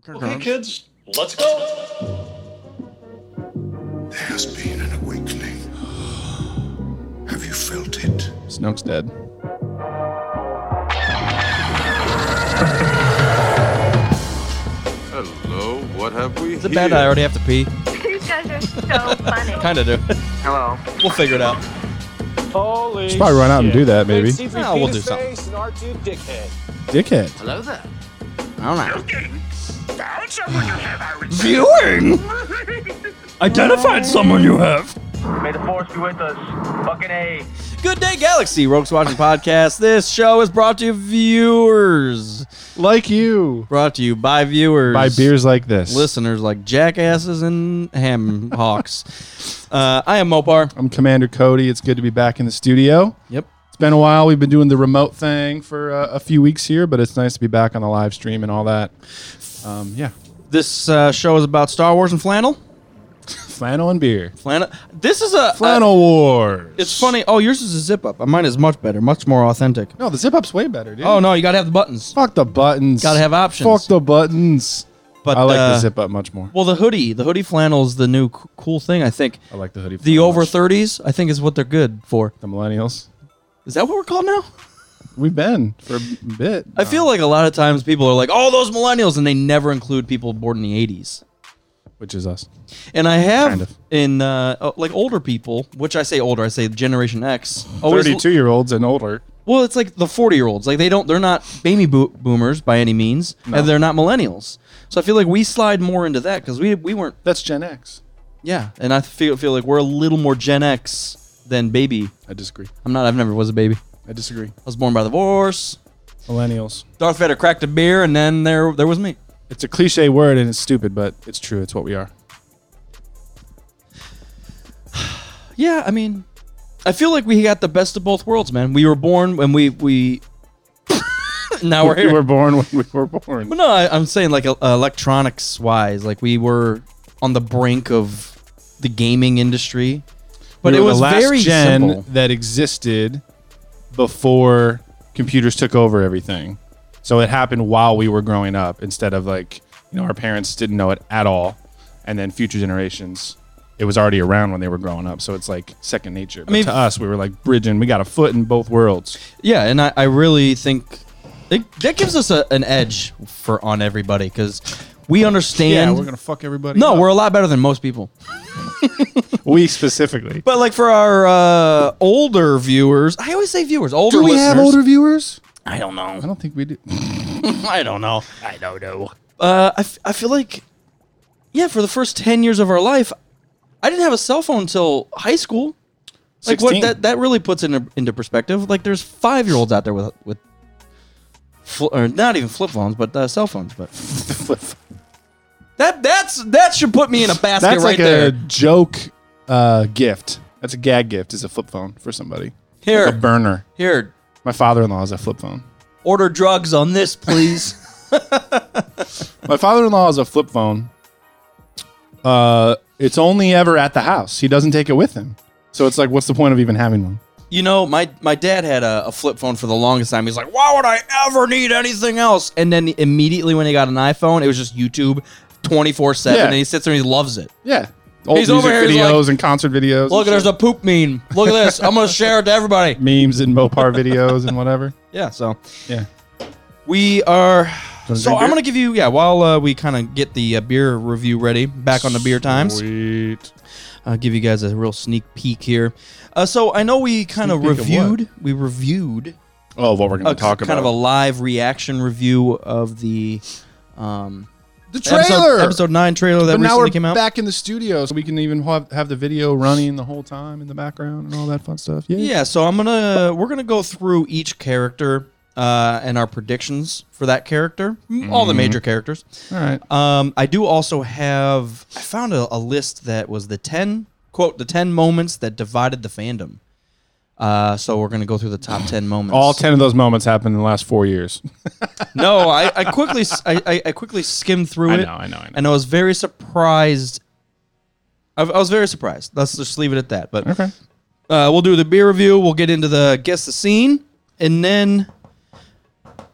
Okay, kids, let's go. There has been an awakening. Have you felt it? Snoke's dead. Hello, what have we Is it bad I already have to pee? These guys are so funny. Kinda do. Hello. We'll figure it out. Holy Should probably run out and do that, maybe. No, we'll do something. And R2 dickhead. Dickhead. Hello there. I don't know. Found someone you have Viewing! Identified someone you have. May the force be with us. Fucking A. Good day, Galaxy. Rogues Watching Podcast. This show is brought to you viewers. Like you. Brought to you by viewers. By beers like this. Listeners like jackasses and ham hawks. I am Mopar. I'm Commander Cody. It's good to be back in the studio. Yep. It's been a while. We've been doing the remote thing for a few weeks here, but it's nice to be back on the live stream and all that. Yeah. This show is about Star Wars and flannel. Flannel and beer. Flannel. This is a Flannel Wars. It's funny. Oh, yours is a zip up. Mine is much better, much more authentic. No, the zip up's way better, dude. Oh no, you gotta have the buttons. Fuck the buttons. Gotta have options. Fuck the buttons. But I like the zip up much more. Well, the hoodie flannel is the new cool thing. I think I like the hoodie. the flannel over much. 30s, I think, is what they're good for. The millennials. Is that what we're called now? We've been for a bit. I feel like a lot of times people are like, "Oh, those millennials," and they never include people born in the 80s. Which is us. And I have Kind of. in like older people, which I say older, I say Generation X. Always 32-year-olds and older. Well, it's like the 40-year-olds. Like they're not baby boomers by any means, No. and they're not millennials. So I feel like we slide more into that because we weren't. That's Gen X. Yeah, and I feel like we're a little more Gen X than baby. I disagree. I've never was a baby. I disagree. I was born by divorce. Millennials. Darth Vader cracked a beer, and then there was me. It's a cliche word and it's stupid, but it's true. It's what we are. Yeah, I mean, I feel like we got the best of both worlds, man. We were born when we now we're here. We were born when we were born. But no, I'm saying like electronics wise, like we were on the brink of the gaming industry, but We it were was the last very gen simple. that existed before computers took over everything. So it happened while we were growing up instead of like, our parents didn't know it at all. And then future generations, it was already around when they were growing up. So it's like second nature. But mean, to us, we were like bridging. We got a foot in both worlds. Yeah, and I really think that gives us an edge on everybody because we understand. Yeah, we're going to fuck everybody No, up. we're a lot better than most people. We specifically. But like for our older viewers, I always say viewers, older Do we listeners. have older viewers? I don't know. I don't think we do. I don't know. I don't know. I feel like, yeah, for the first 10 years of our life, I didn't have a cell phone until high school. Like 16. what that really puts into perspective. Like there's 5-year-olds out there with or not even flip phones, but cell phones. But that should put me in a basket That's right like there. a joke gift. That's a gag gift. Is a flip phone for somebody. Here, Like a burner. here, My father-in-law has a flip phone. order drugs on this, please. My father-in-law has a flip phone. It's only ever at the house. He doesn't take it with him. So it's like, what's the point of even having one? You know, my dad had a flip phone for the longest time. He's like, why would I ever need anything else? And then immediately when he got an iPhone, it was just YouTube 24/7, Yeah. and he sits there and he loves it. Yeah. Old He's music over here, he's videos like, and concert videos. Look, and there's a poop meme. Look at this. I'm going to share it to everybody. shit. Memes and Mopar videos and whatever. Yeah, so Yeah. we are... Wanna So drink I'm beer? going to give you, while we kind of get the beer review ready, back on the beer times, Sweet. I'll give you guys a real sneak peek here. So I know we kind of Sneak peek of reviewed... We reviewed... Oh, what we're going to talk about. Kind of a live reaction review of the the trailer. episode 9 trailer that But now recently we're came out. back in the studio, so we can even have the video running the whole time in the background and all that fun stuff. Yeah. Yeah, so we're gonna go through each character and our predictions for that character, all the major characters. All right. I do also have. I found a list that was the 10 moments that divided the fandom. So we're gonna go through the top 10 moments. All 10 of those moments happened in the last 4 years. No, I quickly skimmed through it. I know. And I was very surprised. I was very surprised. Let's just leave it at that. But Okay. we'll do the beer review. We'll get into the guess the scene, and then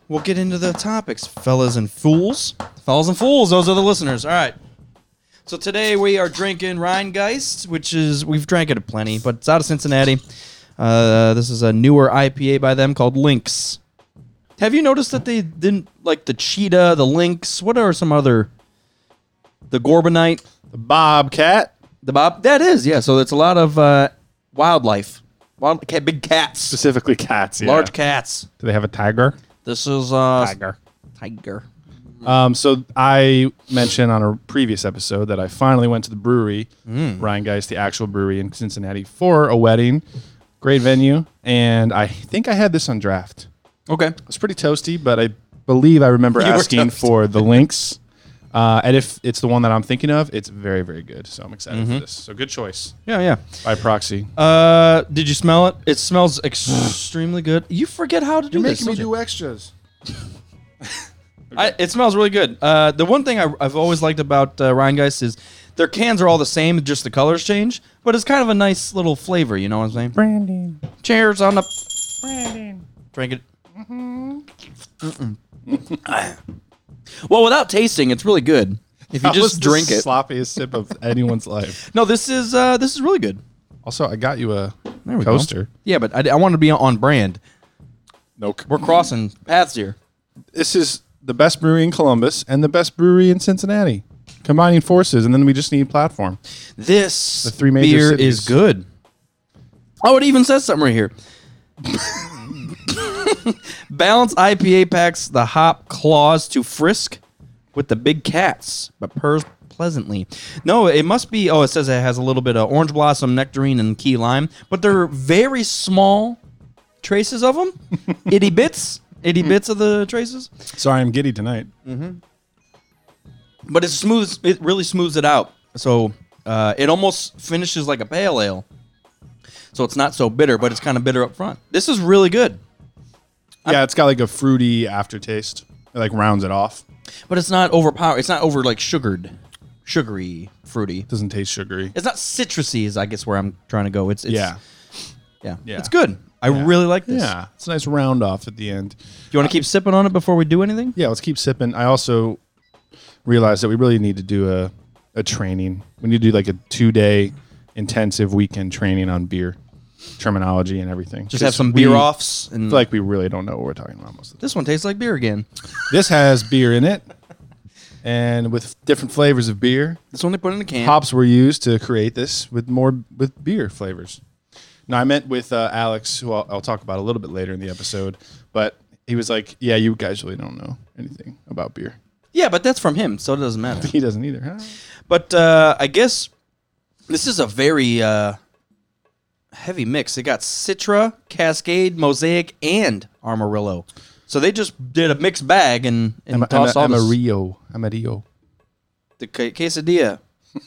we'll get into the topics, fellas and fools. Fellas and fools, those are the listeners. All right. So today we are drinking Rheingeist, which is, we've drank it plenty, but it's out of Cincinnati. This is a newer IPA by them called Lynx. Have you noticed that they didn't, like the Cheetah, the Lynx, what are some other, the Gorbonite? The Bobcat. The Bob, that is, yeah. So it's a lot of wildlife. Big cats. Specifically cats. Yeah. Large cats. Do they have a tiger? This is Tiger. Tiger. So I mentioned on a previous episode that I finally went to the brewery, Rheingeist, the actual brewery in Cincinnati, for a wedding. Great venue. And I think I had this on draft. Okay. It was pretty toasty, but I believe I remember You were asking toasty. for the Lynx. And if it's the one that I'm thinking of, it's very, very good. So I'm excited for this. So good choice Yeah, yeah. by proxy. Did you smell it? It smells extremely good. You forget how to do this. don't you? extras. It smells really good. The one thing I've always liked about Rheingeist is their cans are all the same, just the colors change. But it's kind of a nice little flavor, you know what I'm saying? Branding. Cheers on the... Branding. Drink it. Well, without tasting, it's really good. If you just drink it. Sloppiest sip of anyone's life. No, this is really good. Also, I got you a There we coaster. go. Yeah, but I want to be on brand. No, We're crossing paths here. this is the best brewery in Columbus and the best brewery in Cincinnati. Combining forces, and then we just need platform. This The three major beer cities. is good. Oh, it even says something right here. Balance IPA packs the hop claws to frisk with the big cats, but purrs pleasantly. No, it must be. Oh, it says it has a little bit of orange blossom, nectarine, and key lime, but they're very small traces of them. itty bits of the traces. Sorry, I'm giddy tonight. But it's smooth. It really smooths it out. So it almost finishes like a pale ale. So it's not so bitter, but it's kind of bitter up front. This is really good. Yeah, it's got like a fruity aftertaste. It like rounds it off. But it's not overpowered. It's not over like sugary, fruity. Doesn't taste sugary. It's not citrusy is I guess where I'm trying to go. It's Yeah. yeah. Yeah. It's good. I really like this. Yeah, it's a nice round off at the end. Do you want to keep sipping on it before we do anything? Yeah, let's keep sipping. I also realized that we really need to do a training. We need to do like a 2-day intensive weekend training on beer terminology and everything. Just have 'Cause some we beer offs and feel like we really don't know what we're talking about most of the time. this one tastes like beer again. This has beer in it, and with different flavors of beer. This one they put in a can. Hops were used to create this with beer flavors. Now I met with Alex, who I'll talk about a little bit later in the episode, but he was like, "Yeah, you guys really don't know anything about beer." Yeah, but that's from him, so it doesn't matter. He doesn't either. Huh? But I guess this is a very heavy mix. They got Citra, Cascade, Mosaic, and Amarillo. So they just did a mixed bag and tossed all this. Amarillo. The quesadilla.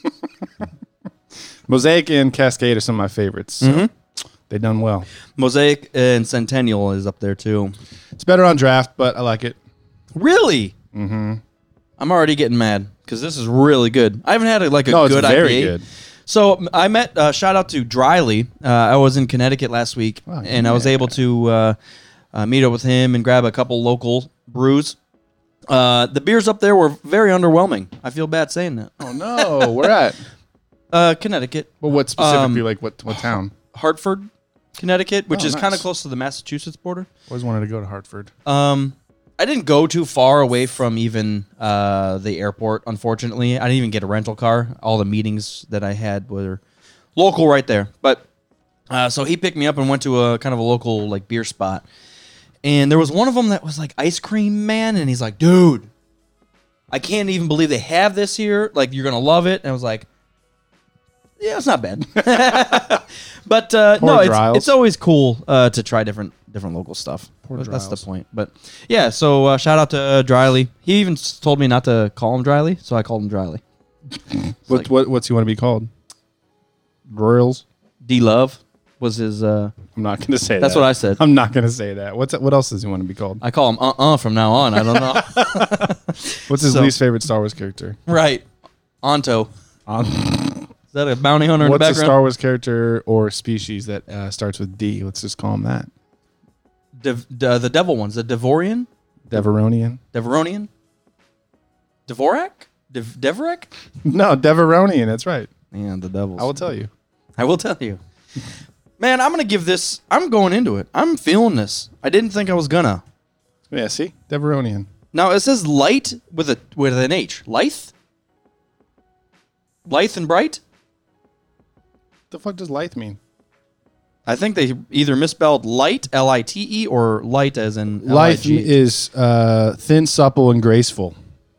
Mosaic and Cascade are some of my favorites. So they done well. Mosaic and Centennial is up there too. It's better on draft, but I like it. Really? Mm-hmm. I'm already getting mad because this is really good. I haven't had a No, good it's very IPA. good. So I met, shout out to Dryly. I was in Connecticut last week, and I was able to meet up with him and grab a couple local brews. The beers up there were very underwhelming. I feel bad saying that. Oh no, where at? Connecticut. Well, what specifically? Like what town? Hartford, Connecticut, which Oh, is kind of nice. close to the Massachusetts border. Always wanted to go to Hartford. I didn't go too far away from even the airport, unfortunately. I didn't even get a rental car. All the meetings that I had were local right there. But so he picked me up and went to a kind of a local like beer spot. And there was one of them that was like ice cream man. And he's like, dude, I can't even believe they have this here. Like, you're going to love it. And I was like, yeah, it's not bad. But no, Dryles. it's always cool to try different local stuff. That's the Dryles. point. But yeah, so shout out to Dryly. He even told me not to call him Dryly, so I called him Dryly. What's he want to be called? Broyles? D-Love was his. I'm not going to say that. That's what I said. I'm not going to say that. What else does he want to be called? I call him from now on. I don't know. What's his So- least favorite Star Wars character? Right, Anto. Is that a bounty hunter in the What's a background? Star Wars character or species that starts with D? Let's just call him that. The devil ones, the Devorian. Deveronian? Deveronian? Dvorak? Devorak? No, Deveronian. That's right. Yeah, the Devils. I will tell you. I will tell you. Man, I'm going to give this. I'm going into it. I'm feeling this. I didn't think I was going to. Yeah, see? Deveronian. Now, it says light with an H. Lithe? Lithe and bright? The fuck does lithe mean? I think they either misspelled light, L-I-T-E, or light as in Lithe L-I-G-H. is thin, supple, and graceful.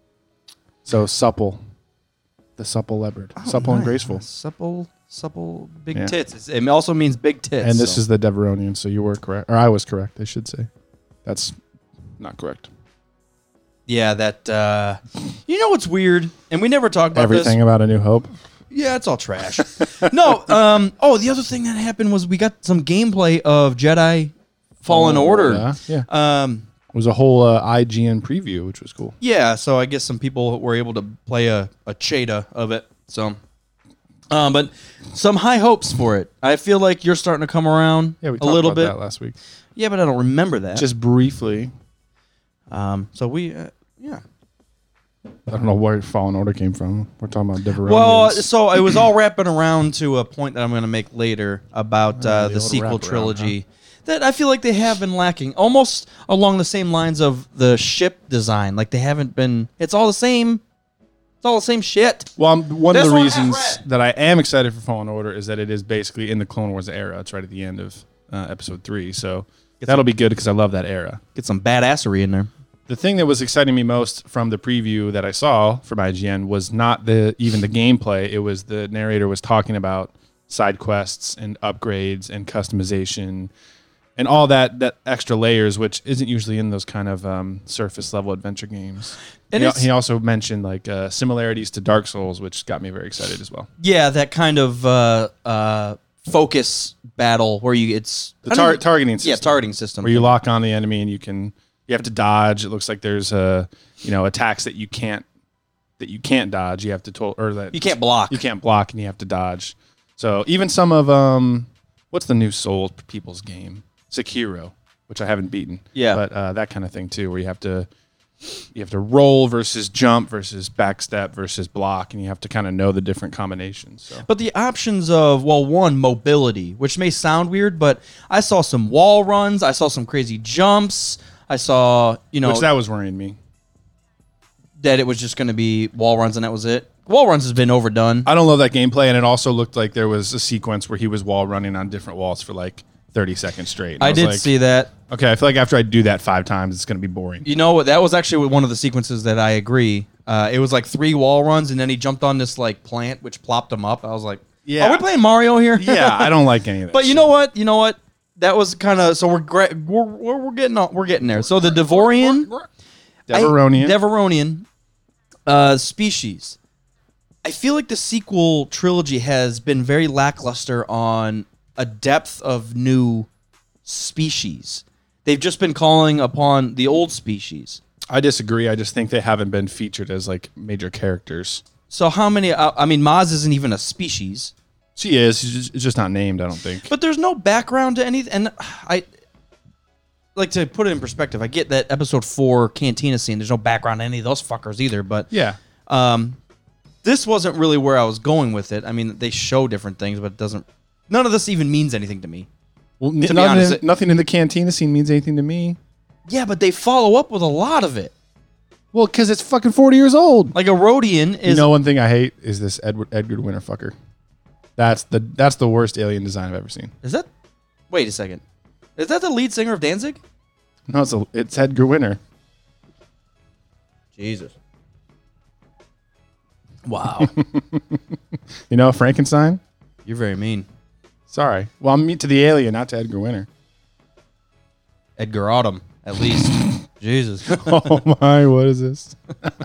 So supple. The supple leopard. Supple and nice. graceful. Supple, big Yeah. tits. It also means big tits. And this so. is the Deveronian, so you were correct. Or I was correct, I should say. That's not correct. Yeah, that, you know what's weird? And we never talk about Everything this. about A New Hope. Yeah, it's all trash. No, the other thing that happened was we got some gameplay of Jedi Fallen Order. Yeah. It was a whole IGN preview, which was cool. Yeah, so I guess some people were able to play a Cheta of it. So, but some high hopes for it. I feel like you're starting to come around Yeah, we a talked little about bit. that last week. Yeah, but I don't remember that. Just briefly. So we, yeah. I don't know where Fallen Order came from. We're talking about Deveronians. Well, so it was all wrapping around to a point that I'm going to make later about the the old sequel wraparound, trilogy that I feel like they have been lacking, almost along the same lines of the ship design. Like they haven't been. It's all the same. It's all the same shit. Well, one of This the one reasons has red. that I am excited for Fallen Order is that it is basically in the Clone Wars era. It's right at the end of Episode 3, so that'll be good because I love that era. Get some badassery in there. The thing that was exciting me most from the preview that I saw from IGN was not even the gameplay. It was the narrator was talking about side quests and upgrades and customization and all that extra layers, which isn't usually in those kind of surface level adventure games. And He also mentioned like similarities to Dark Souls, which got me very excited as well. Yeah, that kind of focus battle where it's The targeting system. Yeah, targeting system. Where you lock on the enemy and you have to dodge. It looks like there's attacks that you can't dodge. You have to You can't block. You can't block and you have to dodge. So even some of what's the new Souls people's game? Sekiro, which I haven't beaten. Yeah. But that kind of thing too, where you have to roll versus jump versus backstep versus block, and you have to kind of know the different combinations. So. But the options of, one, mobility, which may sound weird, but I saw some wall runs. I saw some crazy jumps. I saw, Which that was worrying me. that it was just going to be wall runs and that was it. Wall runs has been overdone. I don't love that gameplay, and it also looked like there was a sequence where he was wall running on different walls for like 30 seconds straight. And I was did like, see that. Okay, I feel like after I do that 5 times, it's going to be boring. You know what? That was actually one of the sequences that I agree. It was like 3 wall runs, and then he jumped on this like plant, which plopped him up. I was like, Yeah. are we playing Mario here? Yeah, I don't like any of that. But you know what? That was kind of so we're getting there. So the Deveronian species. I feel like the sequel trilogy has been very lackluster on a depth of new species. They've just been calling upon the old species. I disagree. I just think they haven't been featured as like major characters. So how many? I mean, Maz isn't even a species, She is. She's just not named, I don't think. but there's no background to anything. And I like to put it in perspective. I get that Episode 4 Cantina scene. There's no background to any of those fuckers either. But Yeah. this wasn't really where I was going with it. I mean, they show different things, but it doesn't. None of this even means anything to me. Well, be honest, nothing in the Cantina scene means anything to me. Yeah, but they follow up with a lot of it. Well, because it's fucking 40 years old. Like a Rhodian is. You know, one thing I hate is this Edgar Winter fucker. That's the worst alien design I've ever seen. Is that? Wait a second. Is that the lead singer of Danzig? No, it's Edgar Winter. Jesus. Wow. You know Frankenstein? You're very mean. Sorry. Well, I'm mean to the alien, not to Edgar Winter. Edgar Autumn, at least. Jesus. Oh my, what is this?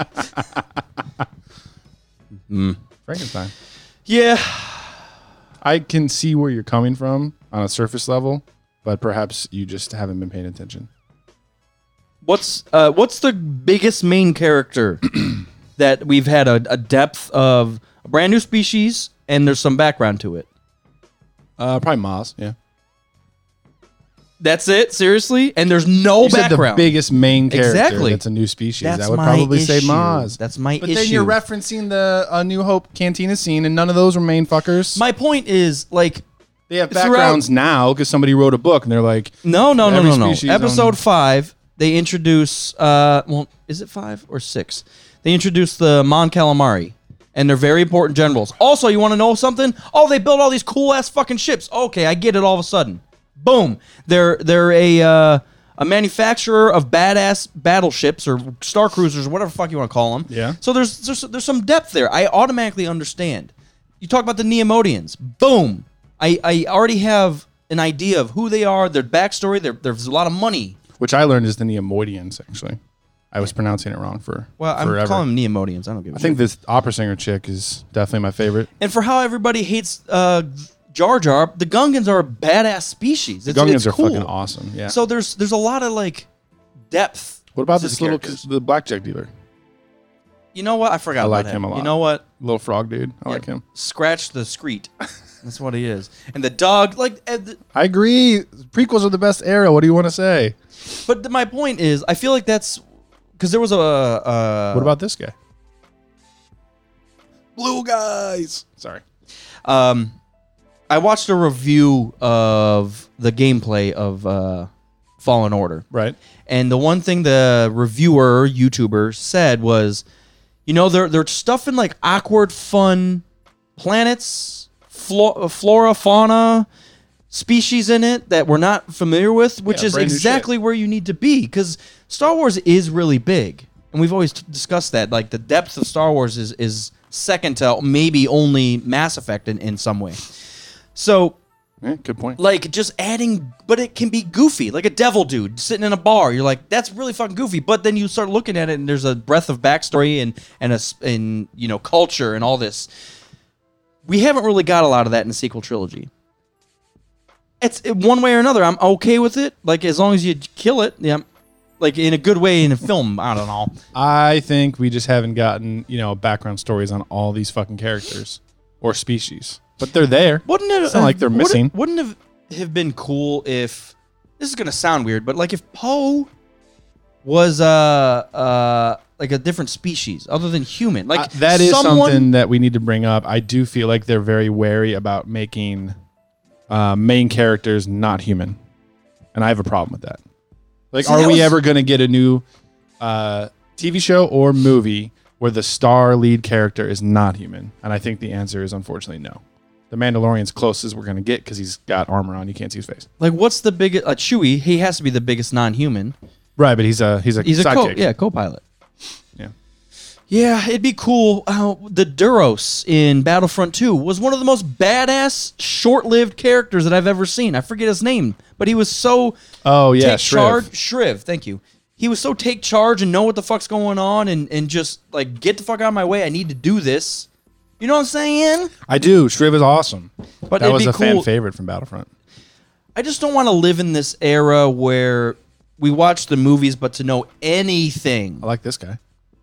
Frankenstein. Yeah. I can see where you're coming from on a surface level, but perhaps you just haven't been paying attention. What's the biggest main character that we've had a depth of a brand new species and there's some background to it? Probably Maz, yeah. That's it, seriously, and there's no You said the background. biggest main character Exactly. that's a new species. That's I would my probably say issue. Maz. That's my But issue. then you're referencing the A New Hope Cantina scene, and none of those were main fuckers. My point is, like, They have throughout- backgrounds now because somebody wrote a book, and they're like, no. Every species Episode on- 5, they introduce. Well, is it 5 or 6? They introduce the Mon Calamari, and they're very important generals. Also, you want to know something? Oh, they built all these cool ass fucking ships. Okay, I get it. All of a sudden, boom, they're a manufacturer of badass battleships or star cruisers, or whatever the fuck you want to call them. Yeah. So there's some depth there. I automatically understand. You talk about the Neomodians. Boom. I already have an idea of who they are, their backstory. There's a lot of money. which I learned is the Neomoidians, actually. I was pronouncing it wrong for forever. I'm calling them Neomodians. I don't give a I shit. think this opera singer chick is definitely my favorite. And for how everybody hates Jar Jar, the Gungans are a badass species. The It's, Gungans it's are cool. fucking awesome. Yeah. So there's a lot of like depth. what about to this the little characters. the blackjack dealer? You know what? I forgot I about like him. him a lot. You know what? Little frog dude. I like him. Scratch the screet. That's what he is. And the dog, like, I agree. Prequels are the best era. What do you want to say? but my point is, I feel like that's because there was a. What about this guy? Blue guys. Sorry. I watched a review of the gameplay of Fallen Order. Right. And the one thing the reviewer, YouTuber, said was, you know, they're stuffing like awkward, fun planets, flora, fauna, species in it that we're not familiar with, which Yeah, is brand new exactly where you need to be. Because Star Wars is really big. And we've always discussed that. Like, the depth of Star Wars is second to maybe only Mass Effect in some way. So, Yeah, good point. like, just adding, but it can be goofy, like a devil dude sitting in a bar. You're like, that's really fucking goofy. But then you start looking at it, and there's a breadth of backstory and you know, culture and all this. We haven't really got a lot of that in the sequel trilogy. It's one way or another. I'm okay with it. Like, as long as you kill it, yeah, like in a good way in a film. I don't know. I think we just haven't gotten, background stories on all these fucking characters or species. But they're there. Wouldn't it? It's not like they're missing. Wouldn't it have been cool if this is gonna sound weird, but like if Poe was like a different species other than human, like that is someone, something that we need to bring up. I do feel like they're very wary about making main characters not human, and I have a problem with that. Like, See, are that we was- ever going to get a new TV show or movie where the star lead character is not human? And I think the answer is unfortunately no. The Mandalorian's closest we're going to get because he's got armor on. You can't see his face. Like, what's the biggest? Chewie, he has to be the biggest non-human. Right, but he's a He's a sidekick. co-pilot. Yeah. Yeah, it'd be cool. The Duros in Battlefront 2 was one of the most badass, short-lived characters that I've ever seen. I forget his name, but he was so Oh yeah, take charge. Shriv. Shriv, thank you. He was so take charge and know what the fuck's going on and just like get the fuck out of my way. I need to do this. You know what I'm saying? I do. Shriv is awesome. But That it'd was be a fan cool. favorite from Battlefront. I just don't want to live in this era where we watch the movies, but to know anything, I like this guy.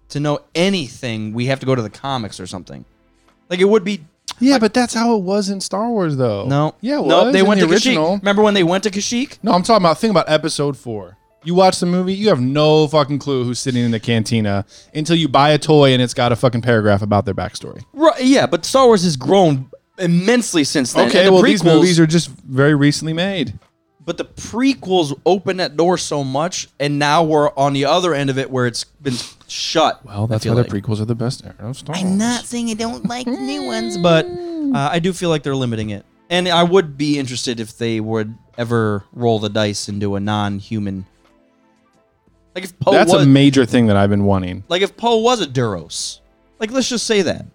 we have to go to the comics or something. Like it would be. Yeah, but that's how it was in Star Wars, though. No, Yeah, it no, was they in went the to original. Kashyyyk. Remember when they went to Kashyyyk? No, I'm talking about. Think about Episode 4. You watch the movie, you have no fucking clue who's sitting in the cantina until you buy a toy and it's got a fucking paragraph about their backstory. Right. Yeah, but Star Wars has grown immensely since then. Okay, And the well, these prequels- movies are just very recently made. But the prequels opened that door so much, and now we're on the other end of it where it's been shut. Well, that's I why feel the like. prequels are the best era of Star Wars. I'm not saying I don't like the new ones, but I do feel like they're limiting it. And I would be interested if they would ever roll the dice and do a non-human. Like if Poe That's was, a major thing that I've been wanting. like if Poe was a Duros. Like let's just say that.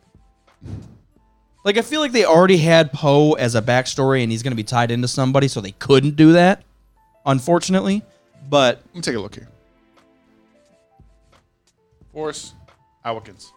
Like I feel like they already had Poe as a backstory, and he's going to be tied into somebody, so they couldn't do that. Unfortunately, but Let me take a look here. Force Awakens.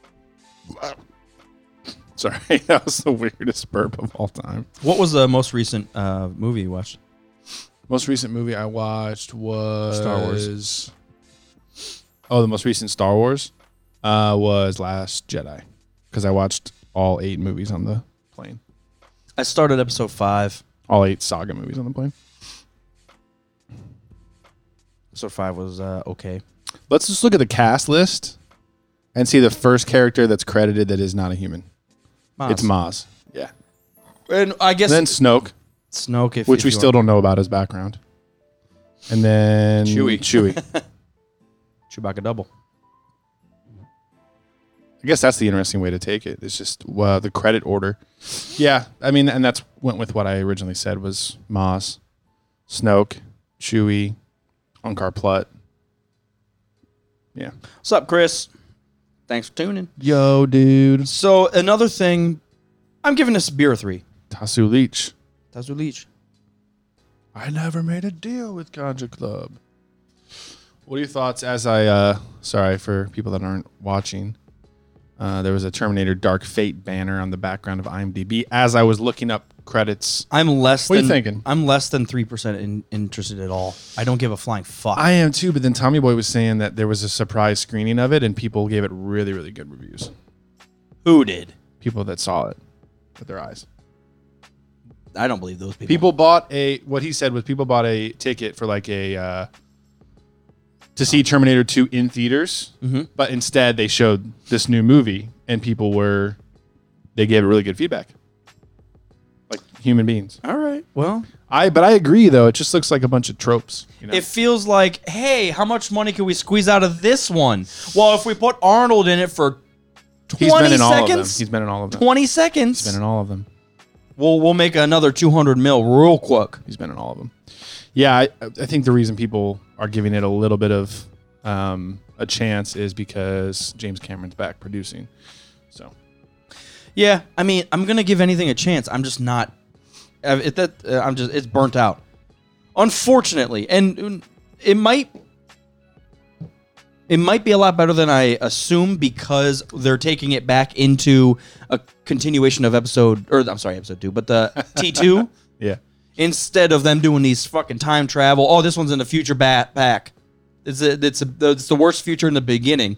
Sorry, that was the weirdest burp of all time. what was the most recent movie you watched? Most recent movie I watched was Star Wars. Oh, the most recent Star Wars was Last Jedi because I watched all 8 movies on the plane. I started episode 5. All 8 saga movies on the plane. Episode 5 was okay. Let's just look at the cast list and see the first character that's credited that is not a human. It's Maz. Yeah. And I guess And then Snoke, Snoke, which we still don't know about his background. And then Chewie. Chewbacca double. I guess that's the interesting way to take it. It's just the credit order. Yeah, I mean, and that's went with what I originally said was Maz, Snoke, Chewie, Unkar Plutt. Yeah. What's up, Chris? Thanks for tuning. Yo, dude. So another thing, I'm giving this a beer 3. Tasu Leech. Tazu Leech. I never made a deal with Ganja Club. What are your thoughts as I, sorry for people that aren't watching, there was a Terminator Dark Fate banner on the background of IMDb as I was looking up credits. I'm less What are than you thinking? I'm less than 3% interested at all. I don't give a flying fuck. I am too, but then Tommy Boy was saying that there was a surprise screening of it and people gave it really, really good reviews. Who did? People that saw it with their eyes. I don't believe those people. People bought what he said was people bought a ticket for like to see Terminator 2 in theaters, but instead they showed this new movie and they gave it really good feedback. Like human beings. All right. Well, But I agree though, it just looks like a bunch of tropes. You know? it feels like, hey, how much money can we squeeze out of this one? Well, if we put Arnold in it for 20 He's been in all of them. seconds, He's been in all of them. 20 He's seconds, been in all of them. we'll make another 200 mil real quick. He's been in all of them. Yeah, I think the reason people are giving it a little bit of a chance is because James Cameron's back producing. So Yeah, I mean, I'm gonna give anything a chance. I'm just not. It's burnt out, unfortunately, and it might be a lot better than I assume because they're taking it back into a continuation of episode 2, but the T2 yeah. instead of them doing these fucking time travel. Oh, this one's in the future back. It's the worst future in the beginning.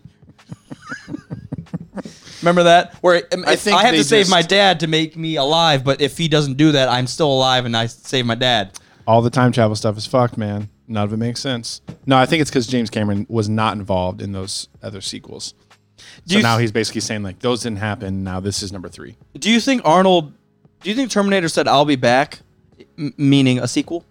Remember that? Where I have to save my dad to make me alive, but if he doesn't do that, I'm still alive and I save my dad. All the time travel stuff is fucked, man. None of it makes sense. No, I think it's because James Cameron was not involved in those other sequels. So now he's basically saying, like, those didn't happen. Now this is number 3. Do you think Terminator said, I'll be back, meaning a sequel?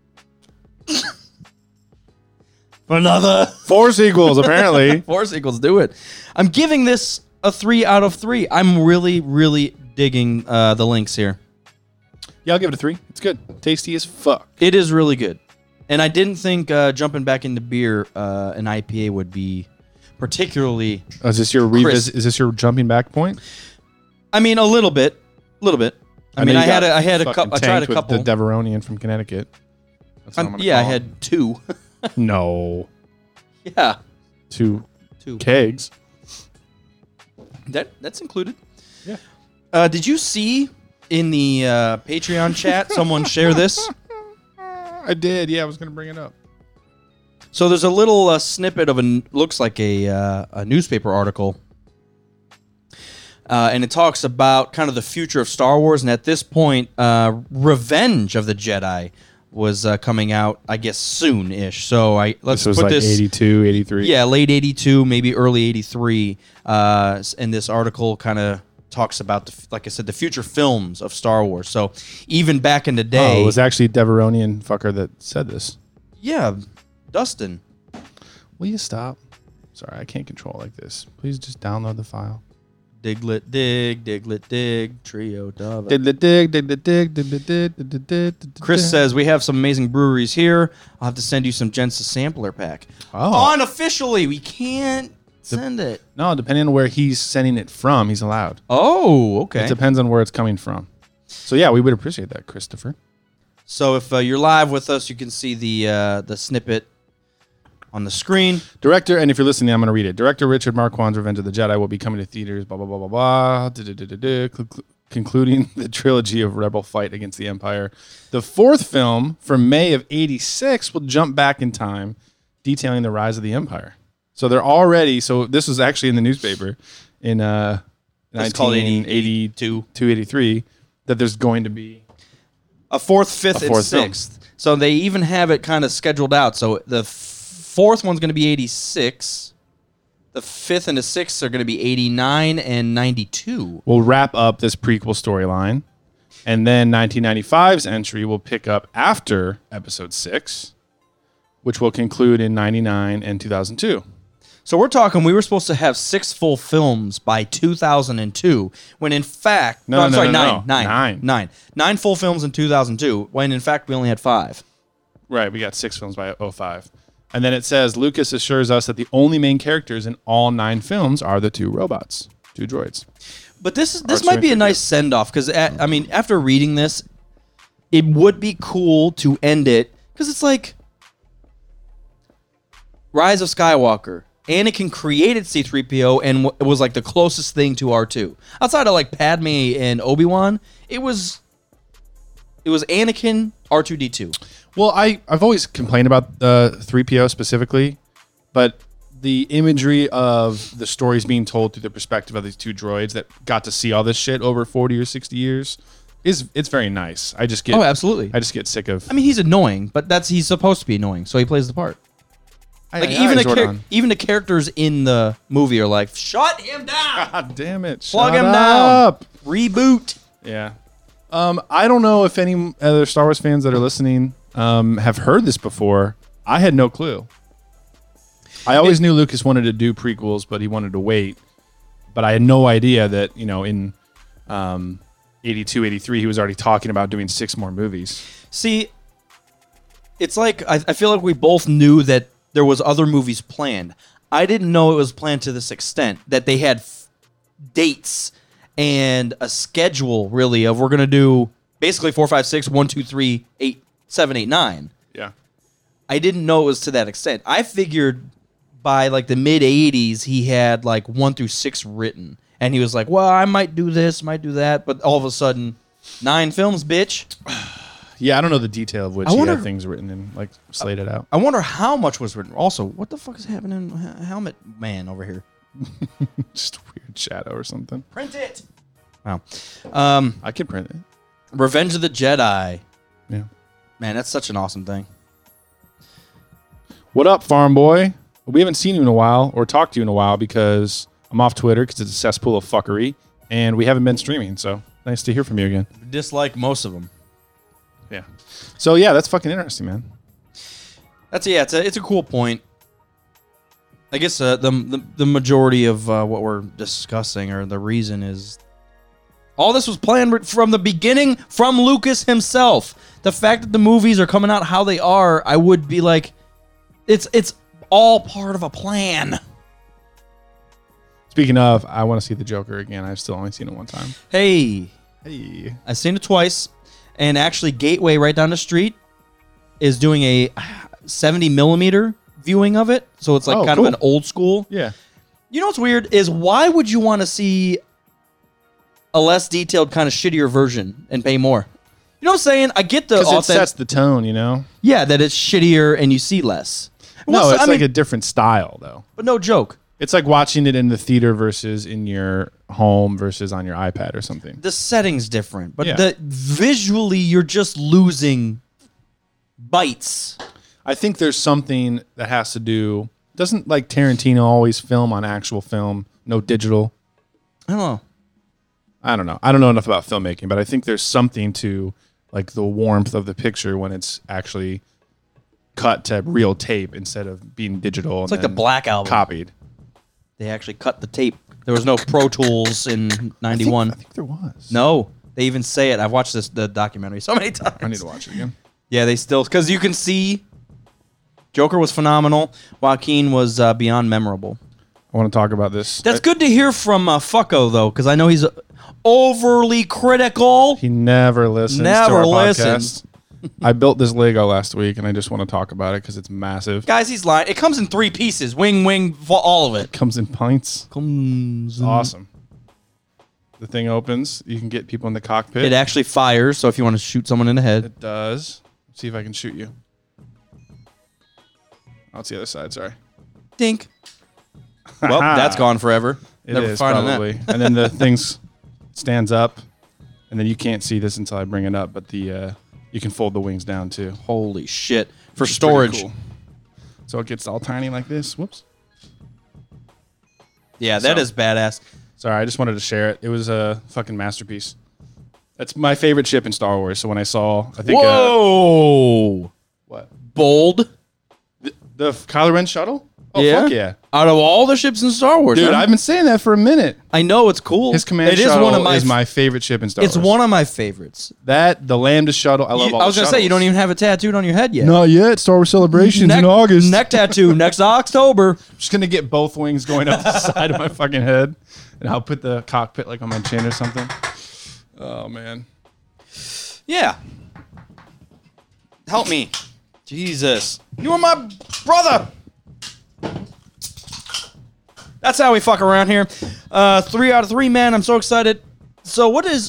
Another 4 sequels, apparently. 4 sequels, do it. I'm giving this a 3 out of 3. I'm really, really digging the links here. Yeah, I'll give it a 3. It's good. Tasty as fuck. It is really good. And I didn't think jumping back into beer, an IPA would be particularly. Oh, is this your revisit? Is this your jumping back point? I mean, a little bit. I mean, I had a couple. I tried a couple. The Deveronian from Connecticut. That's what I'm gonna I call it. had 2. No. Yeah, 2 2. kegs. That's included. Yeah. Did you see in the Patreon chat someone share this? I did. Yeah, I was going to bring it up. So there's a little snippet of looks like a newspaper article, and it talks about kind of the future of Star Wars. And at this point, Revenge of the Jedi was coming out, I guess, soon-ish. So let's This was put like this 82, 83. Yeah, late 82, maybe early 83. And this article kind of talks about, like I said, the future films of Star Wars. So even back in the day... Oh, it was actually Deveronian fucker that said this. Yeah, Dustin. Will you stop? Sorry, I can't control like this. Please just download the file. Diglet dig, trio dove. Chris says, we have some amazing breweries here. I'll have to send you some Jensa sampler pack. Oh. Unofficially, we can't send it. No, depending on where he's sending it from, he's allowed. Oh, okay. It depends on where it's coming from. So yeah, we would appreciate that, Christopher. So if you're live with us, you can see the snippet on the screen. Director, and if you're listening, I'm going to read it. Director Richard Marquand's Revenge of the Jedi will be coming to theaters, blah, blah, blah, blah, blah, concluding the trilogy of Rebel Fight Against the Empire. The 4th film from May of 86 will jump back in time, detailing the rise of the Empire. So they're already, so this was actually in the newspaper in 1982, 83, that there's going to be a 4th, 5th, and 4th film. 6th. So they even have it kind of scheduled out. So the fourth one's going to be 86. The fifth and the sixth are going to be 89 and 92. We'll wrap up this prequel storyline, and then 1995's entry will pick up after Episode 6, which will conclude in 99 and 2002. So we're talking, we were supposed to have 6 full films by 2002, when in fact, No, no, no, no. nine. 9 full films in 2002, when in fact we only had 5. Right, we got 6 films by 05. And then it says, Lucas assures us that the only main characters in all 9 films are the 2 robots, 2 droids. But this might be a nice send-off, because, I mean, after reading this, it would be cool to end it, because it's like Rise of Skywalker. Anakin created C-3PO and it was like the closest thing to R2. Outside of like Padme and Obi-Wan, it was Anakin, R2-D2. Well, I've always complained about the 3PO specifically, but the imagery of the stories being told through the perspective of these 2 droids that got to see all this shit over 40 or 60 years it's very nice. I just get absolutely. I just get sick of. I mean, he's annoying, but he's supposed to be annoying, so he plays the part. Like even the characters in the movie are like, shut him down. God damn it! Plug him up. down. Reboot. Yeah. I don't know if any other Star Wars fans that are listening have heard this before. I had no clue. I always knew Lucas wanted to do prequels, but he wanted to wait. But I had no idea that, in 82, 83, he was already talking about doing 6 more movies. See, it's like, I feel like we both knew that there was other movies planned. I didn't know it was planned to this extent, that they had dates and a schedule, really, of we're going to do basically 4, 5, 6, 1, 2, 3, 8, 7, 8, 9. Yeah. I didn't know it was to that extent. I figured by like the mid 80s, he had like 1 through 6 written. And he was like, well, I might do this, might do that. But all of a sudden, 9 films, bitch. Yeah, I don't know the detail of which he had things written and like slated out. I wonder how much was written. Also, what the fuck is happening? Helmet Man over here. Just a weird shadow or something. Print it. Wow. I could print it. Revenge of the Jedi. Yeah. Man, that's such an awesome thing. What up, farm boy? We haven't seen you in a while or talked to you in a while because I'm off Twitter because it's a cesspool of fuckery and we haven't been streaming. So nice to hear from you again. Dislike most of them. Yeah. So yeah, that's fucking interesting, man. It's a cool point. I guess the majority of what we're discussing, or the reason, is all this was planned from the beginning from Lucas himself. The fact that the movies are coming out how they are, I would be like, it's all part of a plan. Speaking of, I want to see the Joker again. I've still only seen it one time. Hey, I've seen it twice, and actually Gateway right down the street is doing a 70 millimeter viewing of it, so it's like kind of an old school. Yeah. You know what's weird is, why would you want to see a less detailed, kind of shittier version and pay more? You know what I'm saying? I get the because it sets the tone, Yeah, that it's shittier and you see less. No, it's like a different style though. But no joke. It's like watching it in the theater versus in your home versus on your iPad or something. The setting's different, but visually you're just losing bites. I think there's something that has to do. Doesn't like Tarantino always film on actual film, no digital? I don't know. I don't know enough about filmmaking, but I think there's something to like the warmth of the picture when it's actually cut to real tape instead of being digital. It's like the Black Album. Copied. They actually cut the tape. There was no Pro Tools in 91. I think there was. No, they even say it. I've watched the documentary so many times. I need to watch it again. Yeah, they still, because you can see Joker was phenomenal. Joaquin was beyond memorable. I want to talk about this. That's good to hear from Fucko, though, because I know he's overly critical. He never listens to Never our listens. podcast. I built this Lego last week, and I just want to talk about it because it's massive. Guys, he's lying. It comes in 3 pieces. Wing, all of it. Comes in pints. Comes in. Awesome. The thing opens. You can get people in the cockpit. It actually fires, so if you want to shoot someone in the head. It does. Let's see if I can shoot you. Oh, it's the other side. Sorry. Dink. Well, that's gone forever. It Never is, finding probably. that. And then the thing stands up, and then you can't see this until I bring it up, but you can fold the wings down too. Holy shit. For Which is pretty storage. cool. So it gets all tiny like this. Whoops. Yeah, that is badass. Sorry, I just wanted to share it. It was a fucking masterpiece. That's my favorite ship in Star Wars. So when I saw, I think, Whoa! what? Bold. The Kylo Ren shuttle? Oh, Yeah? fuck yeah. Out of all the ships in Star Wars, Dude, huh? I've been saying that for a minute. I know it's cool. His command It is shuttle one of my is my favorite ship in Star Wars. It's one of my favorips. That, the Lambda shuttle, I love all I was the gonna say you don't shuttles. even have it tattooed on your head yet. Not yet. Star Wars Celebrations in August. Neck tattoo next October. Just gonna get both wings going up the side of my fucking head, and I'll put the cockpit like on my chin or something. Oh man. Yeah. Help me. Jesus. You are my brother. That's how we fuck around here. 3 out of 3, man. I'm so excited. So what is...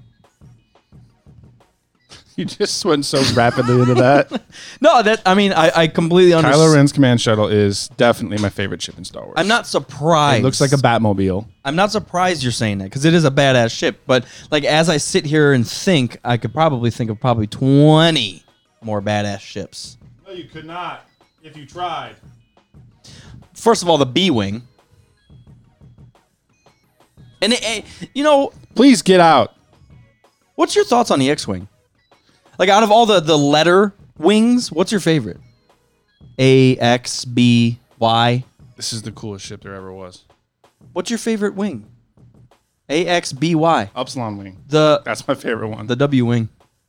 You just went so rapidly into that. No, that... I mean, I completely Kylo understand. Ren's command shuttle is definitely my favorite ship in Star Wars. I'm not surprised. It looks like a Batmobile. I'm not surprised you're saying that because it is a badass ship. But like as I sit here and think, I could probably think of 20 more badass ships. No, you could not. If you tried. First of all, the B-wing. And you know, Please get out. what's your thoughts on the X-wing? Like out of all the letter wings, what's your favorite? A, X, B, Y. This is the coolest ship there ever was. What's your favorite wing? A, X, B, Y. Upsilon wing. The That's my favorite one. W wing.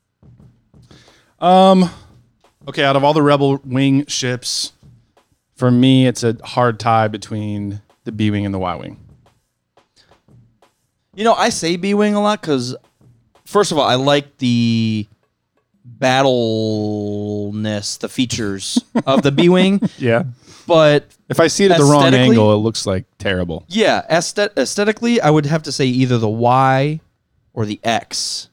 Okay, out of all the Rebel wing ships, for me, it's a hard tie between the B wing and the Y wing. You know, I say B-wing a lot because, first of all, I like the battleness, the features of the B-wing. Yeah. But If I see it at the wrong Aesthetically- angle, it looks like terrible. yeah, aesthetically, I would have to say either the Y or the X.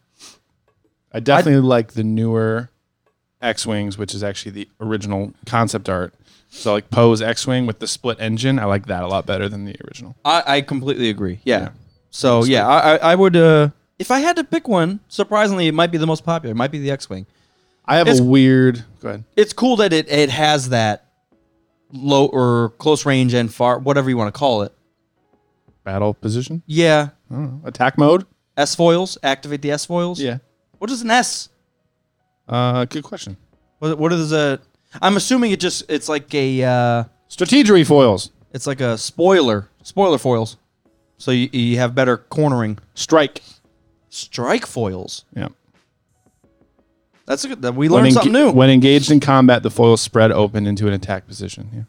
I definitely like the newer X-wings, which is actually the original concept art. So like Poe's X-wing with the split engine, I like that a lot better than the original. I completely agree. Yeah. So, yeah, I would, if I had to pick one, surprisingly, it might be the most popular. It might be the X-wing. I have It's- a weird. Go ahead. It's cool that it has that low or close range and far, whatever you want to call it. Battle position. Yeah. I don't know. Attack mode. S foils. Activate the S foils. Yeah. What is an S? Good question. What is a? I'm assuming it's like a Strategery foils. it's like a spoiler foils. So you have better cornering. Strike. Strike foils. Yeah. That's a good. We learned something new. When engaged in combat, the foils spread open into an attack position. Yeah.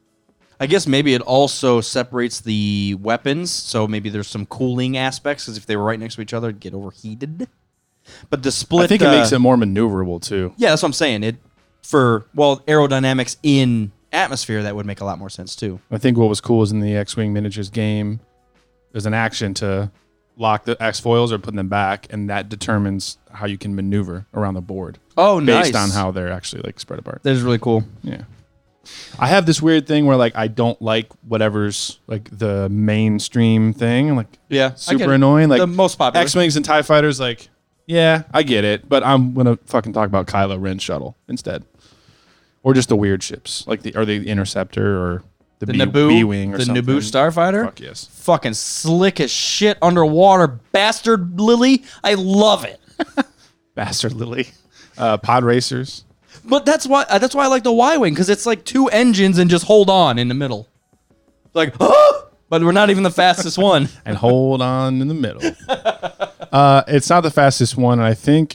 I guess maybe it also separates the weapons, so maybe there's some cooling aspects because if they were right next to each other, it'd get overheated. But the split, I think it makes it more maneuverable too. Yeah, that's what I'm saying. It for aerodynamics in atmosphere that would make a lot more sense too. I think what was cool is in the X-wing miniatures game, there's an action to lock the X foils or put them back, and that determines how you can maneuver around the board Oh, nice. based on how they're actually like spread apart. That is really cool. Yeah. I have this weird thing where like I don't like whatever's like the mainstream thing. I'm like Yeah, I get super it. annoying. Like The most popular. X-wings and TIE fighters, like, yeah, I get it, but I'm gonna fucking talk about Kylo Ren shuttle instead. Or just the weird ships. Like the Interceptor or the Naboo B-wing or the something. Naboo Starfighter. Fuck yes. Fucking slick as shit underwater, bastard Lily. I love it. Bastard Lily. Pod racers. But that's why I like the Y-wing because it's like two engines and just hold on in the middle. Like, oh! But we're not even the fastest one. And hold on in the middle. It's not the fastest one, and I think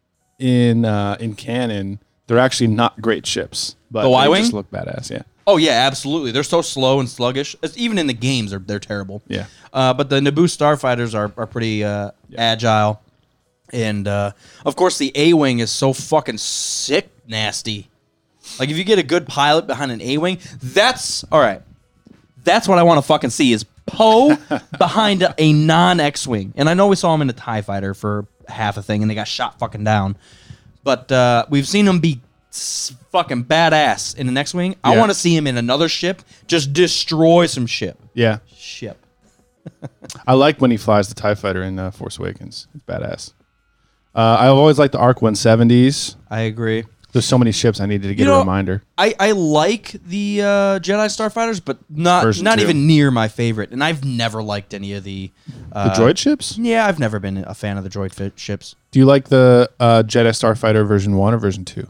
in canon they're actually not great ships. But The they Y-wing? just look badass, yeah. Oh yeah, absolutely. They're so slow and sluggish. Even in the games, they're terrible. Yeah. But the Naboo Starfighters are pretty agile, and of course the A-wing is so fucking sick nasty. Like if you get a good pilot behind an A-wing, that's all right. That's what I want to fucking see is Poe behind a non-X-wing. And I know we saw him in a TIE fighter for half a thing, and they got shot fucking down. But we've seen him be fucking badass in the X-wing. I Yeah. want to see him in another ship, just destroy some ship. Yeah. Ship. I like when he flies the TIE fighter in Force Awakens. It's badass. I've always liked the ARC 170s. I agree. There's so many ships. I needed to get a reminder. I like the Jedi Starfighters, but not Version 2. even near my favorite. And I've never liked any of the The droid ships? Yeah, I've never been a fan of the droid ships. Do you like the Jedi Starfighter version 1 or version 2?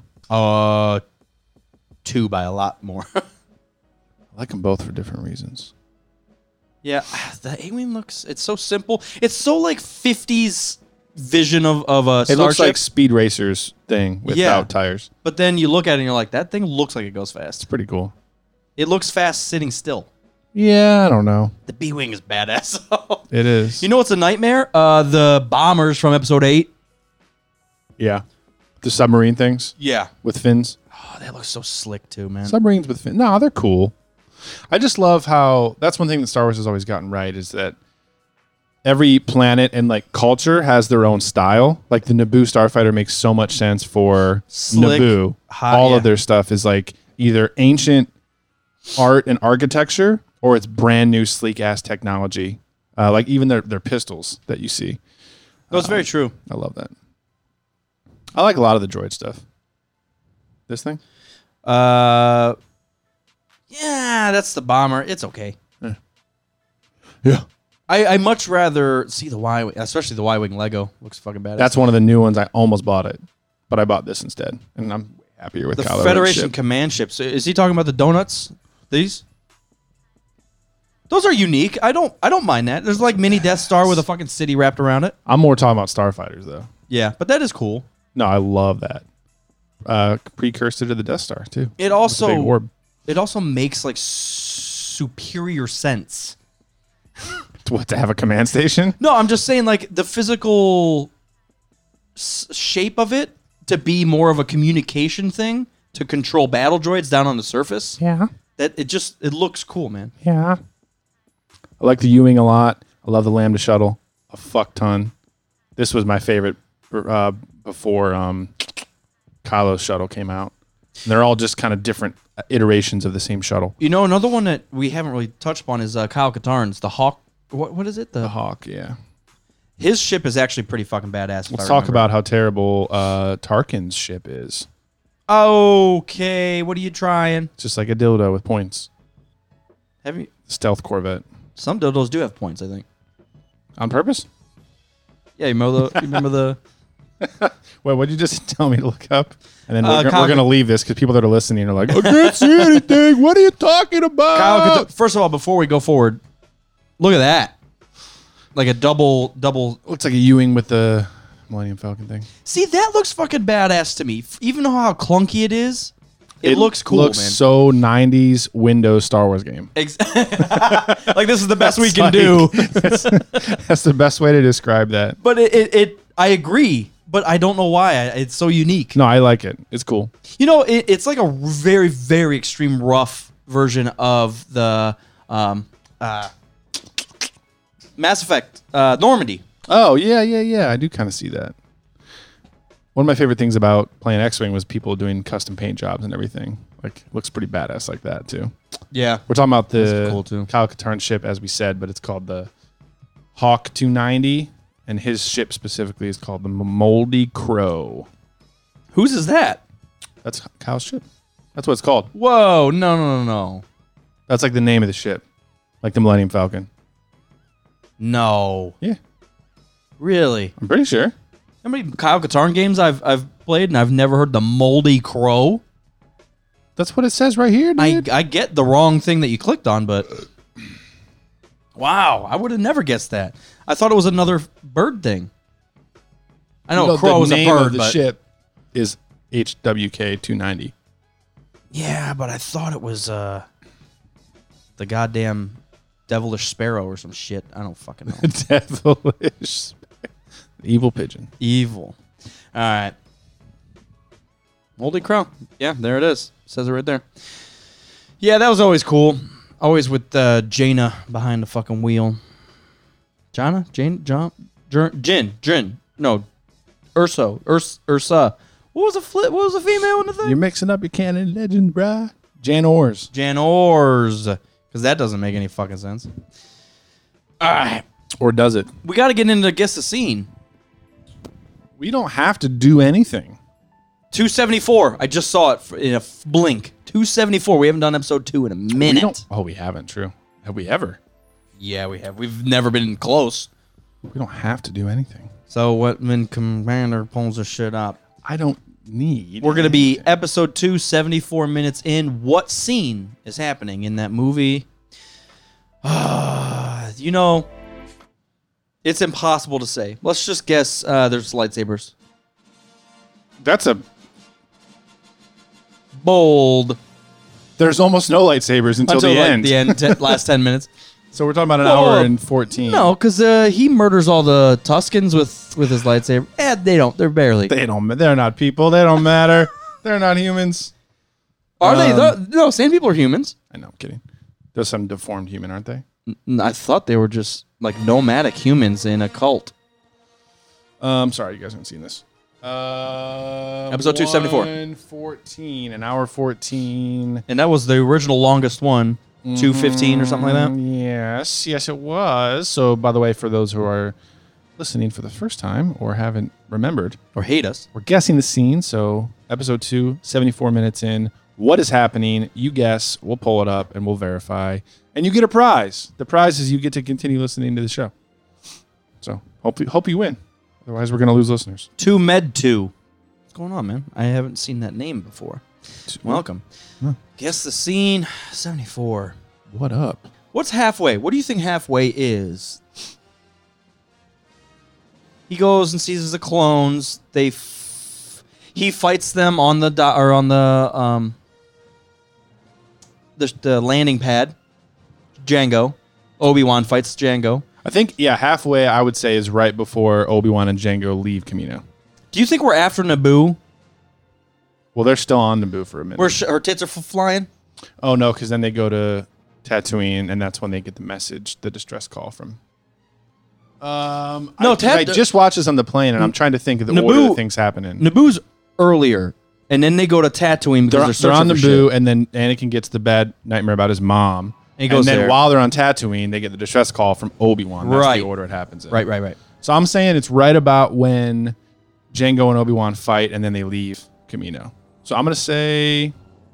2 by a lot more. I like them both for different reasons. Yeah, the A-Wing it's so simple. It's so like 50s vision of a It looks starship. like Speed Racer's thing without tires. But then you look at it and you're like, that thing looks like it goes fast. Pretty cool. It looks fast sitting still. Yeah, I don't know. The B-Wing is badass. It is. You know what's a nightmare? The bombers from episode 8. Yeah. The submarine things Yeah. with fins. Oh, that looks so slick too, man. Submarines with fins. No, they're cool. I just love how that's one thing that Star Wars has always gotten right is that every planet and like culture has their own style. Like the Naboo Starfighter makes so much sense for Slick, Naboo. hot, All yeah. of their stuff is like either ancient art and architecture or it's brand new sleek ass technology. Like even their pistols that you see. That's very true. I love that. I like a lot of the droid stuff. This thing? Yeah, that's the bomber. It's okay. Yeah. I much rather see the Y-Wing, especially the Y-Wing Lego. Looks fucking badass. That's one of the new ones. I almost bought it, but I bought this instead, and I'm happier with the Kylo Ren's Federation ship. command ships. Is he talking about the donuts? These? Those are unique. I don't mind that. There's like mini Death Star with a fucking city wrapped around it. I'm more talking about starfighters, though. Yeah, but that is cool. No, I love that. Precursor to the Death Star too. It It's a big also orb. makes like superior sense. What, to have a command station? No, I'm just saying like the physical shape of it to be more of a communication thing to control battle droids down on the surface. Yeah, That it looks cool, man. yeah. I like the U-wing a lot. I love the Lambda shuttle a fuck ton. This was my favorite before Kylo's shuttle came out. And they're all just kind of different iterations of the same shuttle. You know, another one that we haven't really touched upon is Kyle Katarn's the Hawk. What is it? The Hawk, yeah. His ship is actually pretty fucking badass. Let's talk about how terrible Tarkin's ship is. Okay, what are you trying? It's just like a dildo with points. Have you? Stealth Corvette. Some dildos do have points, I think. On purpose? Yeah, you remember the Wait, what did you just tell me to look up? And then we're Kyle- going to leave this because people that are listening are like, I can't see anything. What are you talking about? Kyle Katarn. First of all, before we go forward, look at that. Like a double. Looks like a U-wing with the Millennium Falcon thing. See, that looks fucking badass to me. Even though how clunky it is, it looks cool, looks man. so 90s Windows Star Wars game. Like this is the best we can do. That's the best way to describe that. But it I agree, but I don't know why. It's so unique. No, I like it. It's cool. You know, it's like a very, very extreme rough version of the Mass Effect Normandy. Oh, yeah. I do kind of see that. One of my favorite things about playing X-Wing was people doing custom paint jobs and everything. Like, it looks pretty badass like that, too. Yeah. We're talking about the That's cool, too. Kyle Katarn ship, as we said, but it's called the Hawk 290, and his ship specifically is called the Moldy Crow. Whose is that? That's Kyle's ship. That's what it's called. Whoa, no. That's like the name of the ship, like the Millennium Falcon. No. Yeah, Really? I'm pretty sure. How many Kyle Katarn games I've played and I've never heard the Moldy Crow? That's what it says right here, dude. I get the wrong thing that you clicked on, but wow, I would have never guessed that. I thought it was another bird thing. I know crow is a bird, the but ship is HWK 290. yeah, but I thought it was the goddamn devilish sparrow or some shit. I don't fucking know. Devilish. Evil pigeon. Evil. All right. Moldy Crow. Yeah, there it is. Says it right there. Yeah, that was always cool. Always with Jaina behind the fucking wheel. Jana? Jane? John? Jin. No. Ursa. What was the female in the thing? You're mixing up your canon legend, bruh. Jan Ors. Jan Ors. Because that doesn't make any fucking sense. All right. Or does it? We got to get into Guess the Scene. We don't have to do anything 274. I just saw it in a blink. 274. We haven't done episode 2 in a minute. We haven't. True. Have we ever? Yeah, we have. We've never been close. We don't have to do anything. So when Commander pulls this shit up, I don't need. we're going to be episode 2, 74 minutes in. What scene is happening in that movie? You know, it's impossible to say. Let's just guess there's lightsabers. That's a. Bold. There's almost no lightsabers until the like, end. the end, last 10 minutes. So we're talking about an Well, hour and 14. No, because he murders all the Tuskens with his lightsaber. They don't. They're barely. They don't. They're not people. They don't matter. They're not humans. Are they? No, sand people are humans. I know. I'm kidding. There's some deformed human, aren't they? I thought they were just like nomadic humans in a cult. Sorry, you guys haven't seen this. Episode 274. 114, an hour 14. And that was the original longest one, 215 or something like that. Yes, it was. So, by the way, for those who are listening for the first time or haven't remembered, Or hate us. we're guessing the scene. So, episode 2, 74 minutes in. What is happening? You guess. We'll pull it up and we'll verify. And you get a prize. The prize is you get to continue listening to the show. So, hope you win. Otherwise, we're going to lose listeners. 2 Med 2. What's going on, man? I haven't seen that name before. Welcome. Guess the scene, 74. What up? What's halfway? What do you think halfway is? He goes and seizes the clones. He fights them on the the landing pad. Django. Obi-Wan fights Django. I think, halfway, I would say, is right before Obi-Wan and Jango leave Kamino. Do you think we're after Naboo? Well, they're still on Naboo for a minute. Where her tits are flying? Oh, no, because then they go to Tatooine, and that's when they get the message, the distress call from... I just watched this on the plane, and I'm trying to think of the order that things happen in. Naboo's earlier, and then they go to Tatooine because They're on searching for Naboo, shit. and then Anakin gets the bad nightmare about his mom. And he goes then there. while they're on Tatooine, they get the distress call from Obi-Wan. That's Right. the order it happens in. Right. So I'm saying it's right about when Jango and Obi-Wan fight, and then they leave Kamino. So I'm gonna say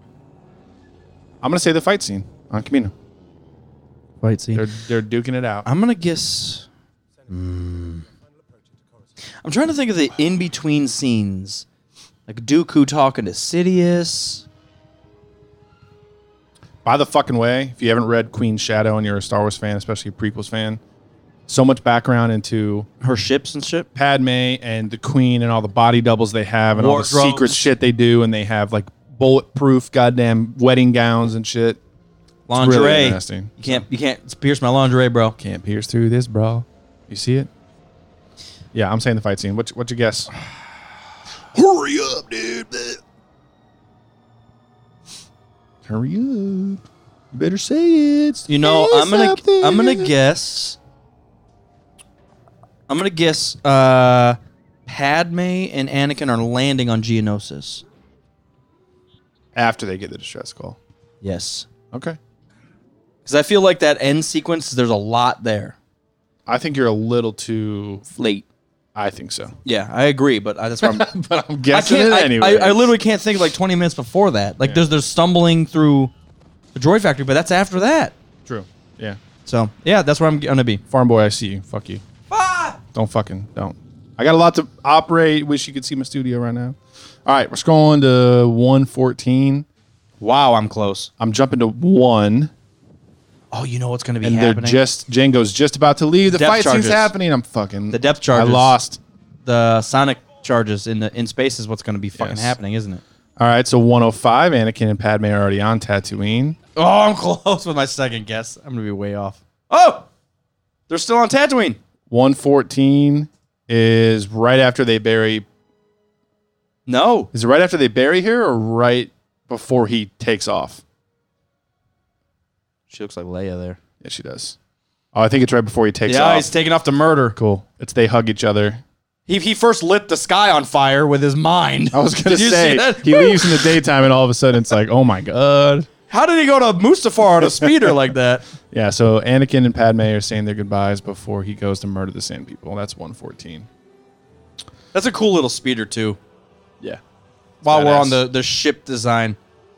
the fight scene on Kamino. Fight scene. They're duking it out. I'm gonna guess. I'm trying to think of the in-between scenes, like Dooku talking to Sidious. By the fucking way, if you haven't read Queen's Shadow and you're a Star Wars fan, especially a prequels fan, so much background into Her ships and shit. Padme and the Queen and all the body doubles they have and all the Wardrobes. secret shit they do, and they have like bulletproof goddamn wedding gowns and shit. Lingerie. really interesting. You can't pierce my lingerie, bro. Can't pierce through this, bro. You see it? Yeah, I'm saying the fight scene. What's your guess? Hurry up, dude. Hurry up. You better say it. You know, Say I'm gonna something. guess. Padme and Anakin are landing on Geonosis. After they get the distress call. Yes. Okay. Because I feel like that end sequence, there's a lot there. I think you're a little too... Late. I think so. Yeah, I agree, but that's why I'm... But I'm I guessing can't. it anyway. I literally can't think of like 20 minutes before that. Like there's stumbling through the droid factory, but that's after that. True. Yeah. So yeah, that's where I'm gonna be. Farm boy, I see you. Fuck you. Don't. I got a lot to operate. Wish you could see my studio right now. All right, we're scrolling to 114. Wow, I'm close. I'm jumping to 1. Oh, you know what's gonna be And happening? Django's just about to leave. The Depth fight charges. scene's happening. I'm fucking... The depth charges. I lost. The sonic charges in space is what's gonna be fucking Yes. happening, isn't it? All right, so 105. Anakin and Padme are already on Tatooine. Oh, I'm close with my second guess. I'm gonna be way off. Oh, they're still on Tatooine. 114 is right after they bury... No, Is it right after they bury her or right before he takes off? she looks like Leia there. Yeah, she does. Oh, I think it's right before he takes Yeah, off. he's taking off to murder. Cool. It's they hug each other. He first lit the sky on fire with his mind. I was going to Did you say, see that? he leaves in the daytime and all of a sudden it's like, oh my God. How did he go to Mustafar on a speeder like that? Yeah, so Anakin and Padme are saying their goodbyes before he goes to murder the Sand People. That's 114. That's a cool little speeder too. Yeah. while we're on badass. the ship design.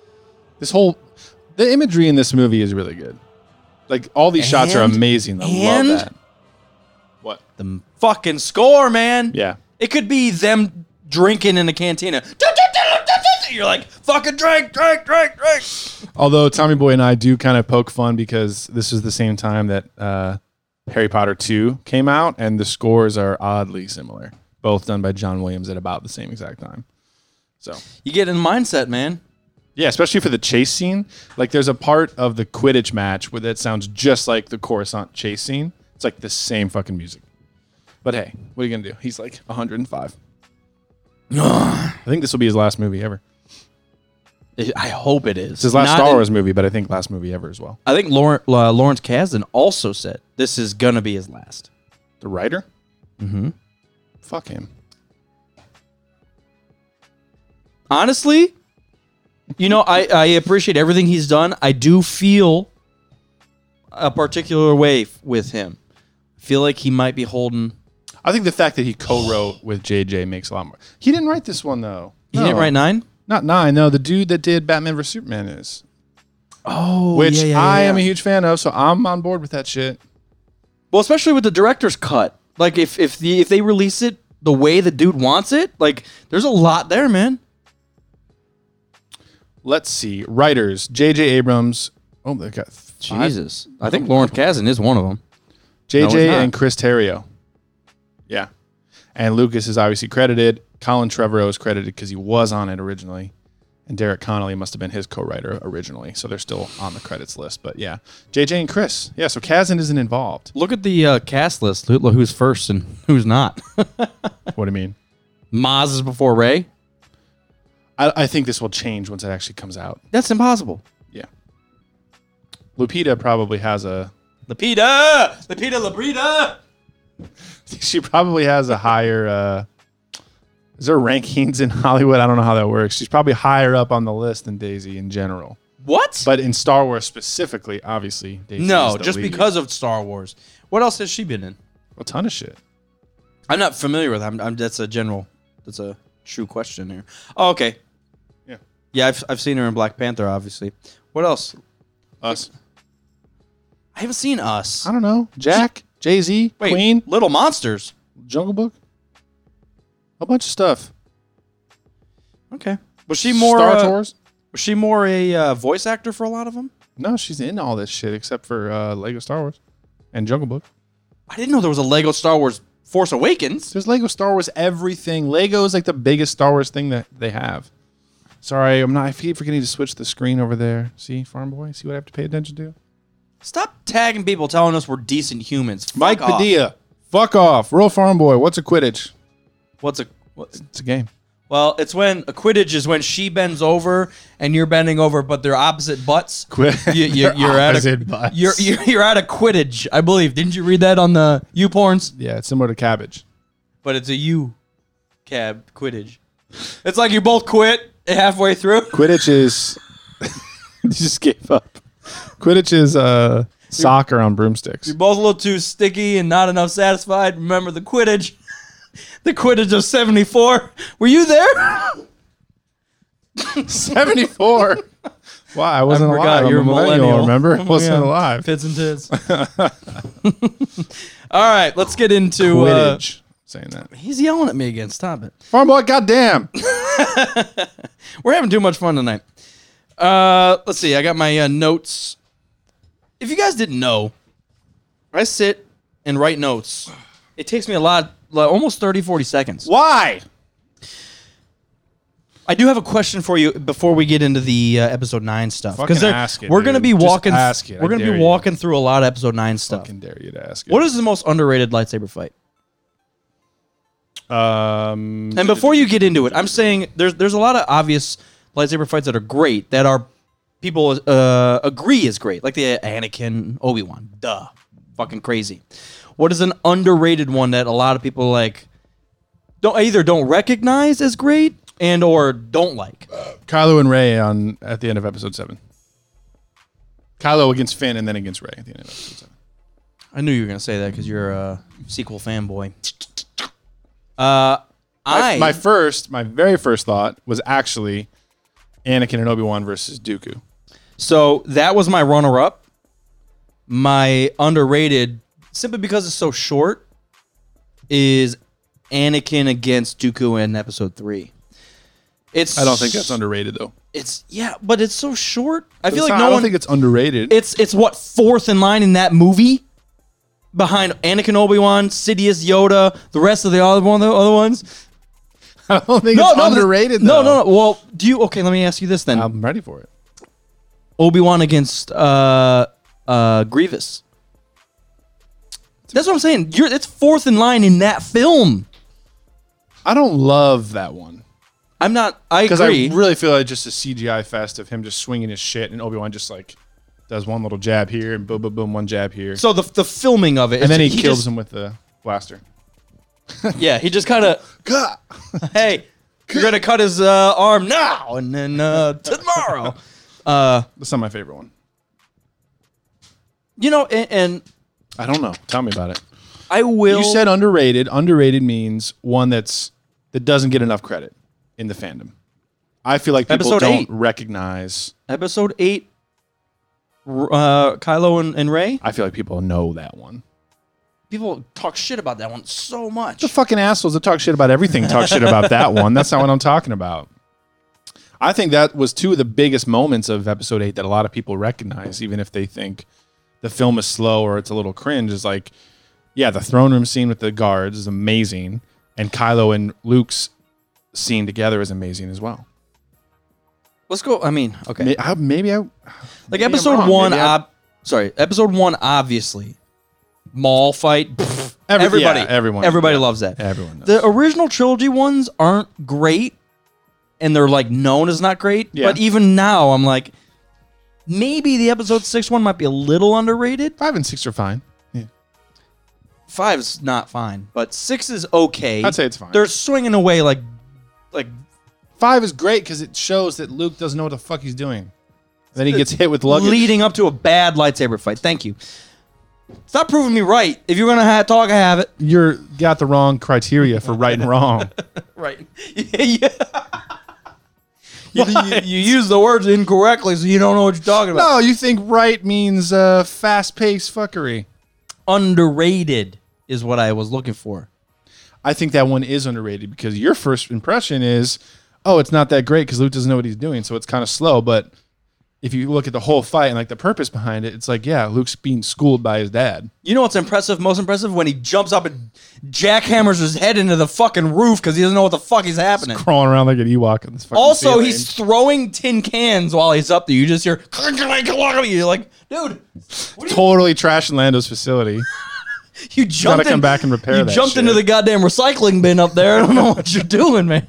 The imagery in this movie is really good. Like all these shots are And- amazing. I and- love that. What? The fucking score, man. Yeah. It could be them drinking in a cantina. You're like, fucking drink. Although Tommy Boy and I do kind of poke fun because this is the same time that Harry Potter 2 came out, and the scores are oddly similar. Both done by John Williams at about the same exact time. So You get in mindset, man. yeah, especially for the chase scene. Like there's a part of the Quidditch match where that sounds just like the Coruscant chase scene. It's like the same fucking music. But hey, what are you gonna do? He's like 105. I think this will be his last movie ever. I hope it is. It's his last Star Wars movie, but I think last movie ever as well. I think Lawrence Kasdan also said this is gonna be his last. The writer? Mm-hmm. Fuck him. Honestly, you know, I appreciate everything he's done. I do feel a particular way with him. I feel like he might be holding. I think the fact that he co-wrote with JJ makes a lot more. He didn't write this one though. He didn't write 9? Not 9. No, the dude that did Batman vs Superman is. Oh, Which I am a huge fan of, so I'm on board with that shit. Well, especially with the director's cut. Like if they release it the way the dude wants it, like there's a lot there, man. Let's see. Writers: J.J. Abrams. Oh, they got Jesus, I think Lawrence Kasdan is one of them. J.J. No, he's not. and Chris Terrio. Yeah. And Lucas is obviously credited. Colin Trevorrow is credited because he was on it originally. And Derek Connolly must have been his co-writer originally. So they're still on the credits list. But yeah, J.J. and Chris. Yeah, so Kasdan isn't involved. Look at the cast list. Who's first and who's not? What do you mean? Maz is before Ray. I think this will change once it actually comes out. That's impossible. Yeah. Lupita probably has a... Lapita Labrita. She probably has a higher... is there rankings in Hollywood? I don't know how that works. She's probably higher up on the list than Daisy in general. What? But in Star Wars specifically, obviously, Daisy No, is the just lead. because of Star Wars. What else has she been in? A ton of shit. I'm not familiar with her. That's a true question here. Oh, okay. Yeah. Yeah, I've seen her in Black Panther, obviously. What else? Us. I haven't seen Us. I don't know. Jack, Jay-Z, Wait, Queen, Little Monsters. Jungle Book. A bunch of stuff. Okay. Was she more Star Tours? Was she more a voice actor for a lot of them? No, she's in all this shit except for Lego Star Wars and Jungle Book. I didn't know there was a Lego Star Wars Force Awakens. There's Lego Star Wars everything. Lego is like the biggest Star Wars thing that they have. Sorry, I keep forgetting to switch the screen over there. See, Farm Boy? See what I have to pay attention to? Stop tagging people telling us we're decent humans. Mike Fuck off. Padilla. Fuck off. Real Farm Boy. What's a Quidditch? What? It's a game. Well, it's when a Quidditch is when she bends over and you're bending over, but they're opposite butts. You're at Opposite a butts. you're at a Quidditch, I believe. Didn't you read that on the U porns? Yeah, it's similar to cabbage. But it's a U cab Quidditch. It's like you both quit halfway through. Quidditch is... you just gave up. Quidditch is soccer on broomsticks. You're both a little too sticky and not enough satisfied. Remember the Quidditch. The Quidditch of 74. Were you there? 74. Why? I wasn't I forgot, alive. I'm you're a a millennial, millennial. remember? I wasn't Yeah. alive. Fits and tits. All right, let's get into... Quidditch. Saying that. he's yelling at me again. Stop it. Farm Boy, goddamn. We're having too much fun tonight. Let's see. I got my notes. If you guys didn't know, I sit and write notes. It takes me almost 30, 40 seconds. Why? I do have a question for you before we get into the episode 9 stuff. Fucking ask it, we're going to dude. be Just walking. ask it. I We're going to dare be you. walking through a lot of episode 9 stuff. Fucking dare you to ask it. What is the most underrated lightsaber fight? And And before you get into it, I'm saying there's a lot of obvious lightsaber fights that are great that are people agree is great, like the Anakin Obi-Wan. Duh, fucking crazy. What is an underrated one that a lot of people like don't recognize as great and or don't like? Kylo and Rey at the end of episode 7. Kylo against Finn and then against Rey at the end of episode 7. I knew you were gonna say that because you're a sequel fanboy. My very first thought was actually Anakin and Obi-Wan versus Dooku. So that was my runner-up. My underrated, simply because it's so short, is Anakin against Dooku in Episode 3. I don't think that's underrated though. But it's so short. I feel like I don't think it's underrated. It's what, fourth in line in that movie, behind Anakin, Obi-Wan, Sidious, Yoda, the rest of the other ones. I don't think it's underrated though. No. Well, okay, let me ask you this then. I'm ready for it. Obi-Wan against Grievous. That's what I'm saying. It's fourth in line in that film. I don't love that one. I agree. Because I really feel like just a CGI fest of him just swinging his shit and Obi-Wan just like does one little jab here and boom, boom, boom, one jab here. So the filming of it. And then he kills him with the blaster. Yeah, he just kind of, hey, you're going to cut his arm now and then tomorrow. That's not my favorite one. And I don't know. Tell me about it. I will. You said underrated. Underrated means one that doesn't get enough credit in the fandom. I feel like people don't recognize. Episode 8, Kylo and Rey. I feel like people know that one. People talk shit about that one so much. The fucking assholes that talk shit about everything talk shit about that one. That's not what I'm talking about. I think that was two of the biggest moments of Episode 8 that a lot of people recognize, even if they think the film is slow or it's a little cringe. Is like, yeah, the throne room scene with the guards is amazing, and Kylo and Luke's scene together is amazing as well. Let's go. I mean, okay. Episode 1. Episode 1, obviously. Mall fight. Everybody loves that. Everyone knows. The original trilogy ones aren't great, and they're like known as not great. Yeah. But even now, I'm like, maybe the Episode 6 one might be a little underrated. 5 and 6 are fine. Yeah. 5's not fine, but 6 is okay. I'd say it's fine. They're swinging away like 5 is great because it shows that Luke doesn't know what the fuck he's doing. Then he gets hit with luggage. leading up to a bad lightsaber fight. Thank you. Stop proving me right. If you're gonna talk, I have it. You're got the wrong criteria for right and wrong. Right. Yeah. You use the words incorrectly, so you don't know what you're talking about. No, you think right means fast-paced fuckery. Underrated is what I was looking for. I think that one is underrated because your first impression is, oh, it's not that great because Luke doesn't know what he's doing, so it's kind of slow. But if you look at the whole fight and like the purpose behind it, it's like, yeah, Luke's being schooled by his dad. You know what's impressive? Most impressive when he jumps up and jackhammers his head into the fucking roof because he doesn't know what the fuck is happening. He's crawling around like an Ewok in this fucking Also, ceiling. he's throwing tin cans while he's up there. You just hear, you're like, dude, totally trashing Lando's facility. you jumped Gotta come back and repair You that jumped shit. into the goddamn recycling bin up there. I don't know what you're doing, man.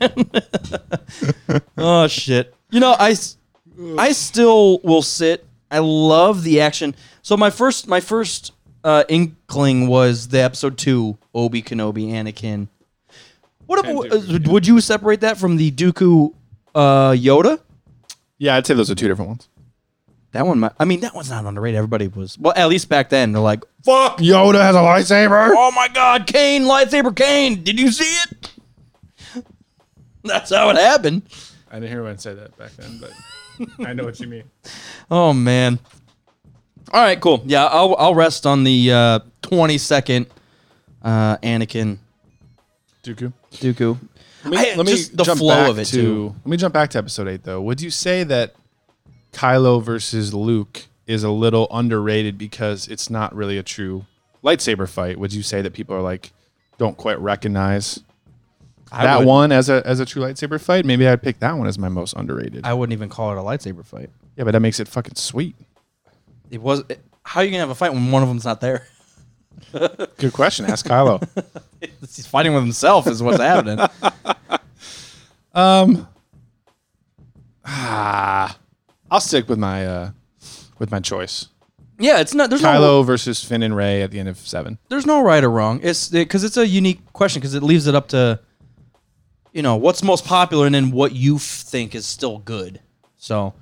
Oh shit. I still will sit. I love the action. So my first inkling was the Episode 2 Obi Kenobi Anakin. What about, would you separate that from the Dooku Yoda? Yeah, I'd say those are two different ones. That one, that one's not underrated. Everybody was, well, at least back then, they're like, fuck, Yoda has a lightsaber. oh my God, Kane, lightsaber Kane. Did you see it? That's how it happened. I didn't hear anyone say that back then, but I know what you mean. Oh, man. All right, cool. Yeah, I'll rest on the 20-second Anakin Dooku. Let me just the jump flow back of it, too. Let me jump back to Episode 8, though. Would you say that Kylo versus Luke is a little underrated because it's not really a true lightsaber fight? Would you say that people are like, don't quite recognize that one as a true lightsaber fight? Maybe I'd pick that one as my most underrated. I wouldn't even call it a lightsaber fight. Yeah, but that makes it fucking sweet. How are you going to have a fight when one of them's not there? Good question. Ask Kylo. He's fighting with himself is what's happening. I'll stick with my choice. Yeah, it's not. There's Kylo versus Finn and Rey at the end of 7. There's no right or wrong. It's because it's a unique question because it leaves it up to, what's most popular and then what you think is still good. So,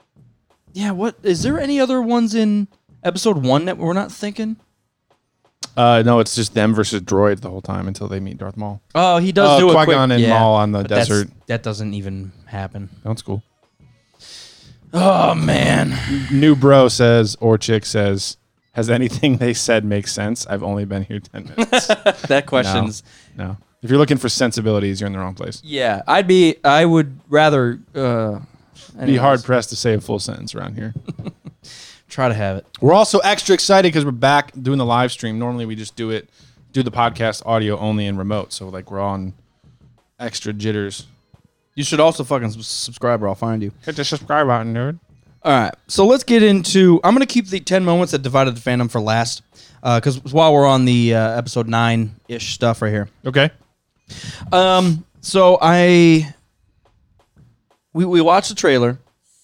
yeah. What is there any other ones in Episode 1 that we're not thinking? No, it's just them versus droids the whole time until they meet Darth Maul. Oh, he does do a quick... Qui-Gon and Maul on the but that's- desert. That doesn't even happen. That's cool. Oh, man. New bro says, or chick says, has anything they said make sense? I've only been here 10 minutes. That question's... No. If you're looking for sensibilities, you're in the wrong place. Yeah, I would rather... Be anyways, hard pressed to say a full sentence around here. Try to have it. We're also extra excited because we're back doing the live stream. Normally we just do the podcast audio only and remote. So like we're on extra jitters. You should also fucking subscribe or I'll find you. Hit the subscribe button, dude. All right, so let's get into... I'm going to keep the 10 moments that divided the fandom for last because while we're on the episode 9-ish stuff right here. Okay. So we watched the trailer.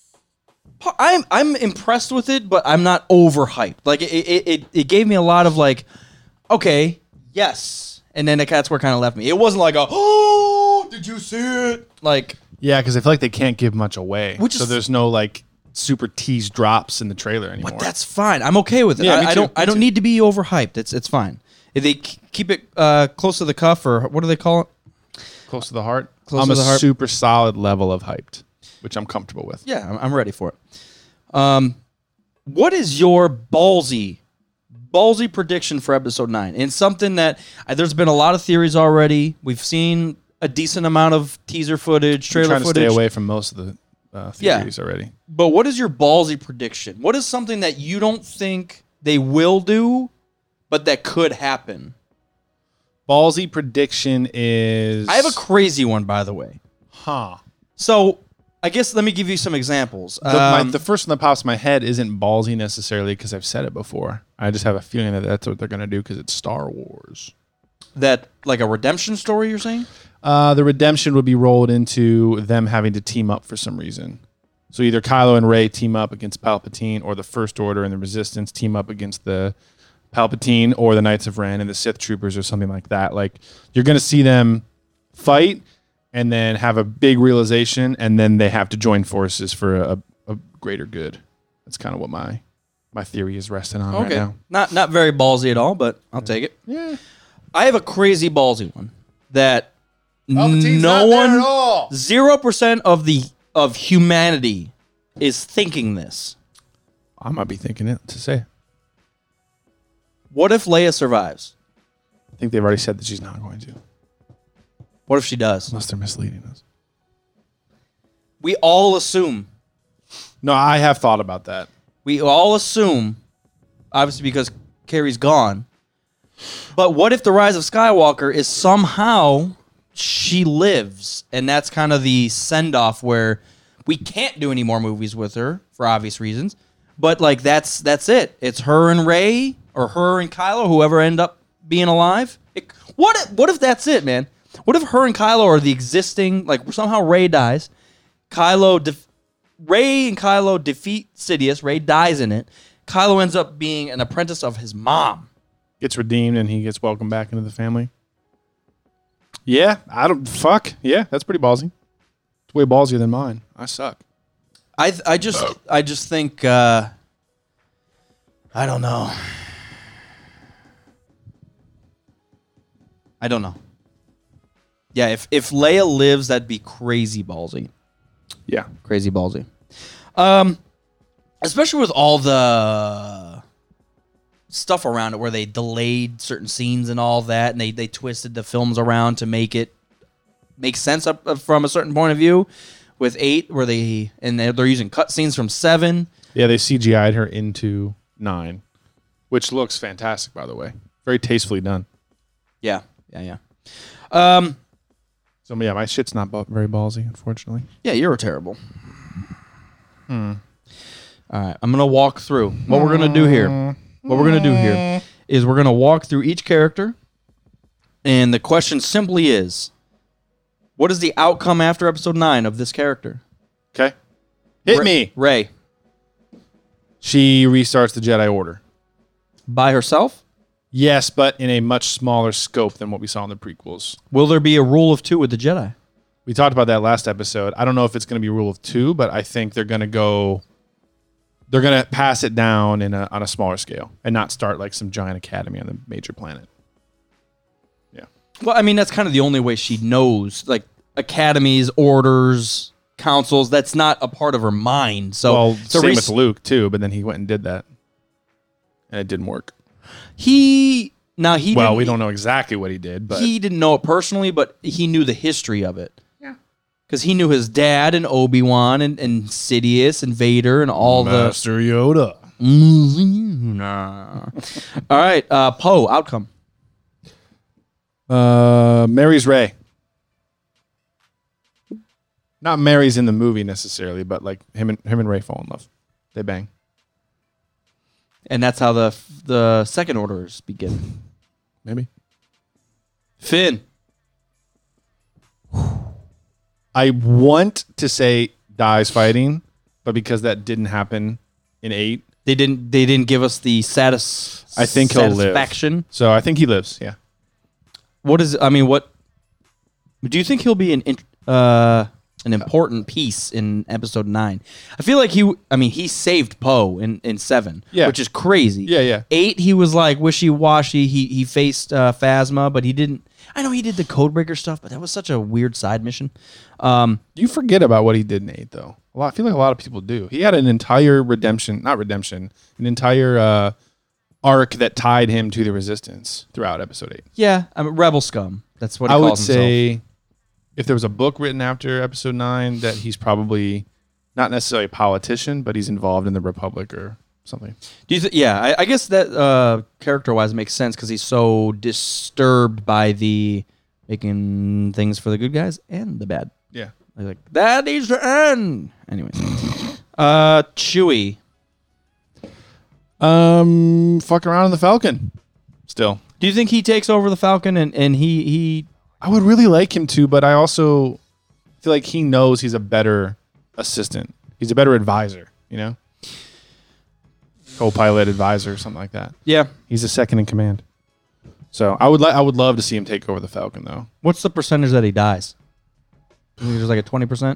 I'm impressed with it, but I'm not overhyped. Like it gave me a lot of like, okay, yes, and then that's where it kind of left me. It wasn't like oh, did you see it? Like Yeah, because I feel like they can't give much away. Which so is- there's no like super tease drops in the trailer anymore. but that's fine. I'm okay with it. Yeah, me I too, don't me don't too. need to be overhyped. It's fine. If they keep it close to the cuff or what do they call it? close to the heart. Close I'm to a the heart. super solid level of hyped, which I'm comfortable with. Yeah, I'm ready for it. What is your ballsy prediction for episode 9? And something that there's been a lot of theories already. We've seen a decent amount of teaser footage, I'm trailer trying to footage. stay away from most of the Yeah. theories already. But what is your ballsy prediction? What is something that you don't think they will do, but that could happen? Ballsy prediction is... I have a crazy one, by the way. Huh. So I guess let me give you some examples. The first one that pops in my head isn't ballsy necessarily because I've said it before. I just have a feeling that that's what they're going to do because it's Star Wars. That like a redemption story, you're saying? The redemption would be rolled into them having to team up for some reason. So either Kylo and Rey team up against Palpatine, or the First Order and the Resistance team up against the Palpatine, or the Knights of Ren and the Sith Troopers, or something like that. Like you're going to see them fight and then have a big realization, and then they have to join forces for a greater good. That's kind of what my theory is resting on right Okay. now. Not very ballsy at all, but I'll take it. Yeah. I have a crazy ballsy one that Palpatine's no not there one, at all. 0% of humanity is thinking this. I might be thinking it to say. What if Leia survives? I think they've already said that she's not going to, What if she does? unless they're misleading us. We all assume. No, I have thought about that. We all assume, obviously because Carrie's gone. But what if the Rise of Skywalker is somehow she lives, and that's kind of the send-off where we can't do any more movies with her for obvious reasons. But like that's it. It's her and Rey, or her and Kylo, whoever end up being alive. What if that's it, man? What if her and Kylo are the existing, like somehow Rey dies, Rey and Kylo defeat Sidious, Rey dies in it, Kylo ends up being an apprentice of his mom. Gets redeemed and he gets welcomed back into the family. Yeah, Yeah, that's pretty ballsy. It's way ballsier than mine. I suck. I just think I don't know. I don't know. Yeah, if Leia lives, that'd be crazy ballsy. Yeah. Crazy ballsy. Especially with all the stuff around it where they delayed certain scenes and all that, and they twisted the films around to make it make sense up from a certain point of view. With 8, where they're using cutscenes from 7. Yeah, they CGI'd her into 9, which looks fantastic, by the way. Very tastefully done. Yeah. So, yeah, my shit's not very ballsy, unfortunately. Yeah, you're terrible. All right, I'm gonna walk through what we're gonna do here. What we're gonna do here is we're gonna walk through each character, and the question simply is, what is the outcome after episode 9 of this character? Okay. Hit me. Rey. She restarts the Jedi Order. By herself? Yes, but in a much smaller scope than what we saw in the prequels. Will there be a rule of 2 with the Jedi? We talked about that last episode. I don't know if it's going to be rule of 2, but I think they're going to go they're gonna pass it down on a smaller scale and not start like some giant academy on the major planet. Yeah. Well, I mean, that's kind of the only way she knows, like academies, orders, councils. That's not a part of her mind. So, Well, so same Reese- with Luke too, but then he went and did that, and it didn't work. he Well, didn't- we don't know exactly what he did, but he didn't know it personally, but he knew the history of it. Yeah, because he knew his dad and Obi-Wan and Sidious and Vader and all Master Yoda. Nah. All right, Poe outcome. Mary's Ray. Not Mary's in the movie necessarily, but like him and Ray fall in love. They bang. And that's how the second orders begin. Maybe. Finn. I want to say dies fighting, but because that didn't happen in 8, They didn't give us the I think he'll live. satisfaction. So I think he lives. Yeah. What do you think he'll be an important piece in episode 9? I feel like he saved Poe in 7, Yeah. which is crazy. Yeah, yeah. 8, he was like wishy-washy. He faced Phasma, but he didn't. I know he did the Codebreaker stuff, but that was such a weird side mission. You forget about what he did in 8, though. I feel like a lot of people do. He had an entire an entire arc that tied him to the Resistance throughout episode 8. Yeah, Rebel scum. That's what he I would calls himself. say if there was a book written after episode 9 that he's probably not necessarily a politician, but he's involved in the Republic or something. Do you yeah, I guess that character-wise makes sense because he's so disturbed by the making things for the good guys and the bad. Yeah. Like that needs to end. Anyways, Chewie. Fuck around in the Falcon. Still. Do you think he takes over the Falcon and he? I would really like him to, but I also feel like he knows he's a better assistant. He's a better advisor, you know? Co-pilot advisor, something like that. Yeah. He's a second in command. So I would love to see him take over the Falcon, though. What's the percentage that he dies? I think there's like a 20%.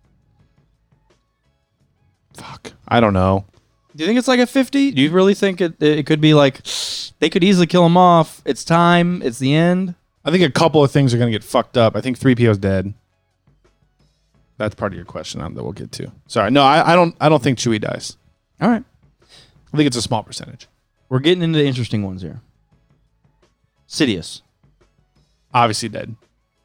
Fuck. I don't know. Do you think it's like a 50? Do you really think it could be like they could easily kill him off? It's time. It's the end. I think a couple of things are going to get fucked up. I think 3PO's dead. That's part of your question that we'll get to. Sorry. No, I don't think Chewie dies. All right. I think it's a small percentage. We're getting into the interesting ones here. Sidious. Obviously dead.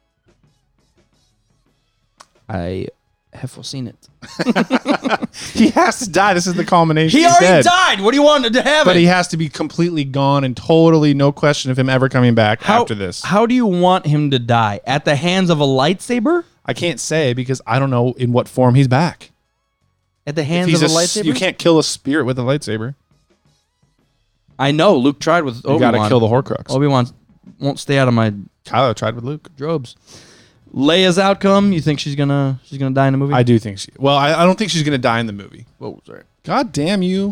I have foreseen it. He has to die. This is the culmination. He He's already dead. died. What do you want to have? But he has to be completely gone and totally no question of him ever coming back after this. How do you want him to die? At the hands of a lightsaber? I can't say because I don't know in what form he's back. At the If hands he's of a lightsaber? You can't kill a spirit with a lightsaber. I know. Luke tried with You Obi-Wan. got to kill the Horcrux. Obi-Wan won't stay out of my Kylo tried with Luke. robes. Leia's outcome, you think she's gonna die in the movie? I do think I don't think she's going to die in the movie. Oh, sorry. God damn you.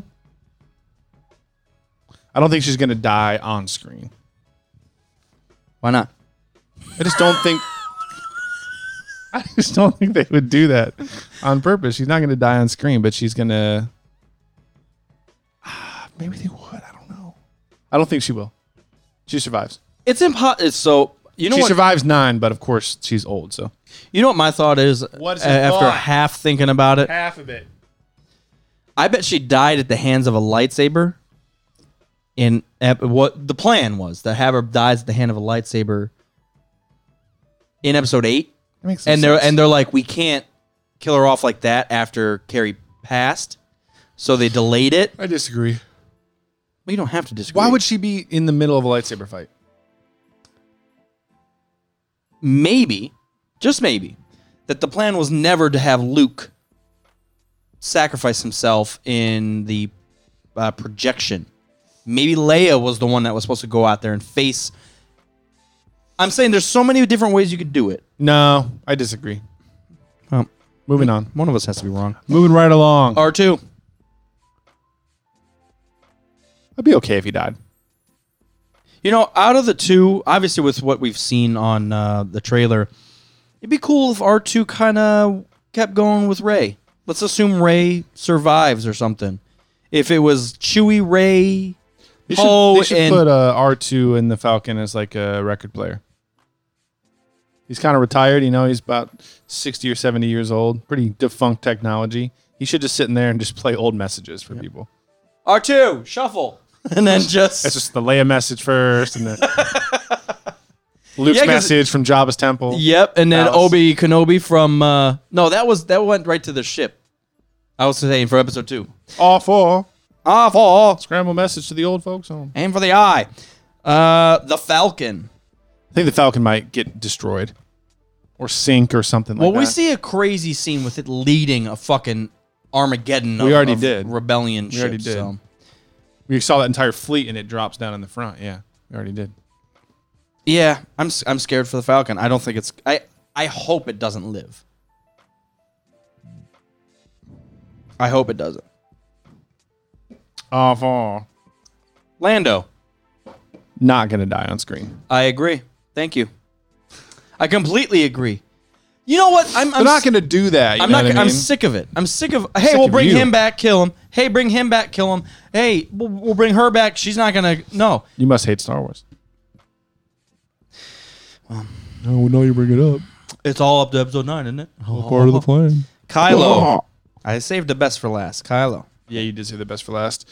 I don't think she's going to die on screen. Why not? I just don't think they would do that on purpose. She's not going to die on screen, but she's going to maybe they would. I don't know. I don't think she will. She survives. It's impossible. So you know She what? survives 9, but of course she's old, so. You know what my thought is? What's your after thought? half thinking about it? Half of it. I bet she died at the hands of a lightsaber. In what the plan was to have her dies at the hand of a lightsaber in episode 8, That makes some and sense. they're like, we can't kill her off like that after Carrie passed, so they delayed it. I disagree. Well, you don't have to disagree. Why would she be in the middle of a lightsaber fight? Maybe, just maybe, that the plan was never to have Luke sacrifice himself in the projection. Maybe Leia was the one that was supposed to go out there and face. I'm saying there's so many different ways you could do it. No, I disagree. Um, Moving on. One of us has to be wrong. Moving right along. R2. I'd be okay if he died. You know, out of the two, obviously with what we've seen on the trailer, it'd be cool if R2 kind of kept going with Rey. Let's assume Rey survives or something. if it was Chewie, Rey, They Poe, should and put R2 in the Falcon as like a record player. He's kind of retired, he's about 60 or 70 years old. Pretty defunct technology. He should just sit in there and just play old messages for people. R2, shuffle. And then just... That's just the Leia message first, and then Luke's 'cause- message from Jabba's temple. Yep, and then That was- Obi Kenobi from... no, that went right to the ship. I was saying for episode 2. Awful. Awful. Scramble message to the old folks home. Aim for the eye. The Falcon. I think the Falcon might get destroyed or sink or something like Well, that. we see a crazy scene with it leading a fucking Armageddon We already of did. rebellion We already ships, did. so. We saw that entire fleet and it drops down in the front. Yeah, we already did. Yeah, I'm scared for the Falcon. I don't think it's... I hope it doesn't live. I hope it doesn't. Awful. Lando. Not going to die on screen. I agree. Thank you. I completely agree. You know what? I'm They're not going to do that. I'm know not. what I I'm mean? sick of it. I'm sick of. Hey, Sick we'll of bring you. him back, kill him. Hey, bring him back, kill him. Hey, we'll bring her back. She's not gonna. No. You must hate Star Wars. Oh, no, you bring it up. It's all up to episode 9, isn't it? Part of the plan. Kylo. I saved the best for last. Kylo. Yeah, you did say the best for last.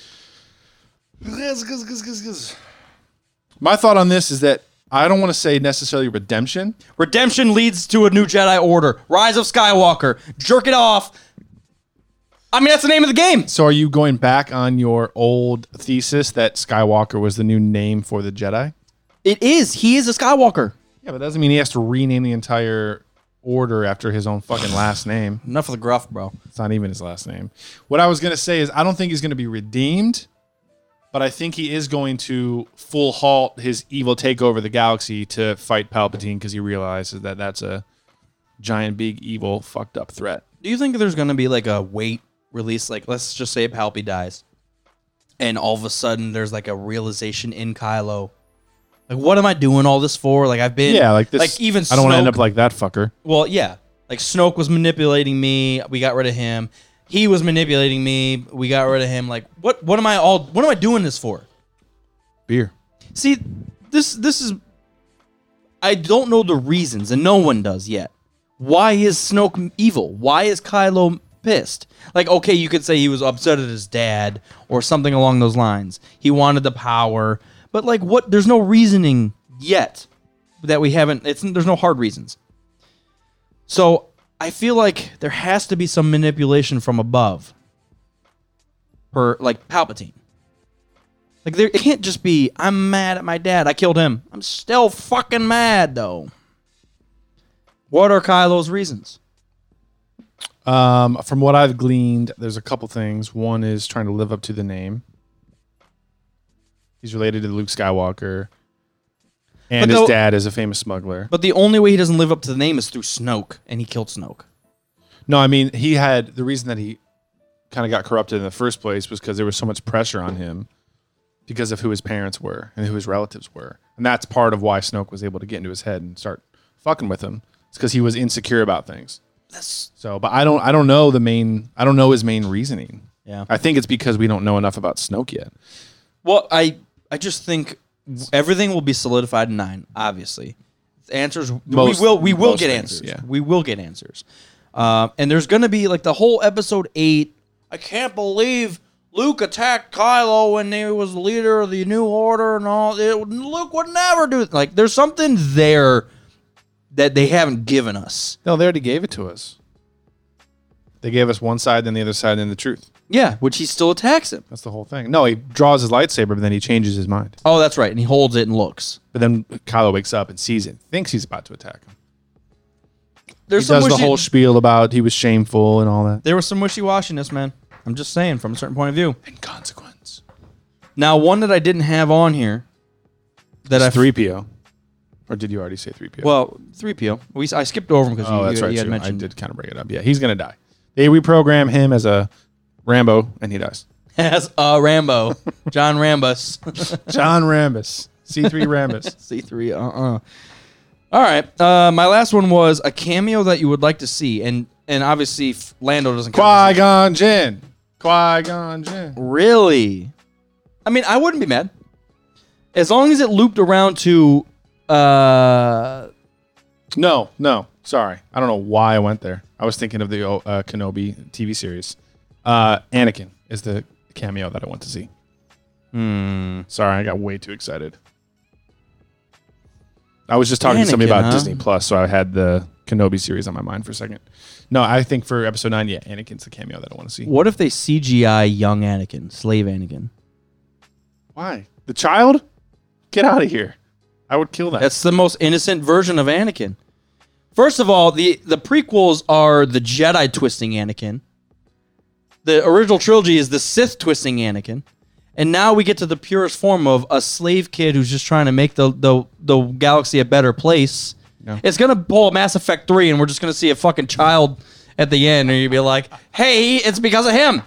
My thought on this is that I don't want to say necessarily redemption. Redemption leads to a new Jedi Order. Rise of Skywalker. Jerk it off. I mean, that's the name of the game. So are you going back on your old thesis that Skywalker was the new name for the Jedi? It is. He is a Skywalker. Yeah, but that doesn't mean he has to rename the entire order after his own fucking last name. Enough of the gruff, bro. It's not even his last name. What I was going to say is I don't think he's going to be redeemed, but I think he is going to full halt his evil takeover of the galaxy to fight Palpatine because he realizes that that's a giant, big, evil, fucked up threat. Do you think there's going to be like a wait release? Like, let's just say Palpy dies. And all of a sudden there's like a realization in Kylo. Like, what am I doing all this for? Like, I've been... Yeah, like this. Like, even I don't want to end Snoke- up like that fucker. Well, yeah. Like, Snoke was manipulating me. We got rid of him. He was manipulating me. We got rid of him. Like, what am I doing this for? Beer. See, this is... I don't know the reasons, and no one does yet. Why is Snoke evil? Why is Kylo pissed? Like, okay, you could say he was upset at his dad or something along those lines. He wanted the power. But, like, what? There's no reasoning yet that we haven't... There's no hard reasons. So, I feel like there has to be some manipulation from above. For, like, Palpatine. Like, it can't just be, I'm mad at my dad. I killed him. I'm still fucking mad, though. What are Kylo's reasons? From what I've gleaned, there's a couple things. One is trying to live up to the name. He's related to Luke Skywalker. And But his the- dad is a famous smuggler. But the only way he doesn't live up to the name is through Snoke, and he killed Snoke. No, I mean, he had the reason that he kind of got corrupted in the first place was because there was so much pressure on him because of who his parents were and who his relatives were. And that's part of why Snoke was able to get into his head and start fucking with him. It's because he was insecure about things. So, but I don't know I don't know his main reasoning. Yeah. I think it's because we don't know enough about Snoke yet. Well, I just think everything will be solidified in 9, obviously. Answers, Most- we will most get things, answers. yeah. We will get answers. And there's going to be, like, the whole episode 8, I can't believe Luke attacked Kylo when he was the leader of the New Order and all. Luke would never do it. Like, there's something there that they haven't given us. No, they already gave it to us. They gave us one side, then the other side, then the truth. Yeah, which he still attacks him. That's the whole thing. No, he draws his lightsaber, but then he changes his mind. Oh, that's right. And he holds it and looks. But then Kylo wakes up and sees it, thinks he's about to attack him. There's He does the whole spiel about he was shameful and all that. There was some wishy-washiness, man. I'm just saying, from a certain point of view. In consequence. Now, one that I didn't have on here that I 3PO. Or did you already say 3PO? Well, 3PO. I skipped over him because oh, that's you right. had Too. I mentioned did kind of bring it up. Yeah, he's going to die. They reprogram him as a Rambo, and he dies. as Rambo, John Rambus, John Rambus. C3 Rambus. C3. All right. My last one was a cameo that you would like to see, and obviously Lando doesn't count. Qui-Gon Jinn. Qui-Gon Jinn. Really? I mean, I wouldn't be mad. As long as it looped around to No. Sorry. I don't know why I went there. I was thinking of the Kenobi TV series. Anakin is the cameo that I went to see. Sorry, I got way too excited. I was just talking to somebody Anakin, about huh? Disney Plus, so I had the Kenobi series on my mind for a second. No, I think for episode 9, yeah, Anakin's the cameo that I want to see. What if they CGI young Anakin, slave Anakin? Why? The child? Get out of here. I would kill that. That's the most innocent version of Anakin. First of all, the prequels are the Jedi twisting Anakin. The original trilogy is the Sith twisting Anakin. And now we get to the purest form of a slave kid who's just trying to make the galaxy a better place. Yeah. It's going to pull Mass Effect 3 and we're just going to see a fucking child at the end and you'd be like, hey, it's because of him.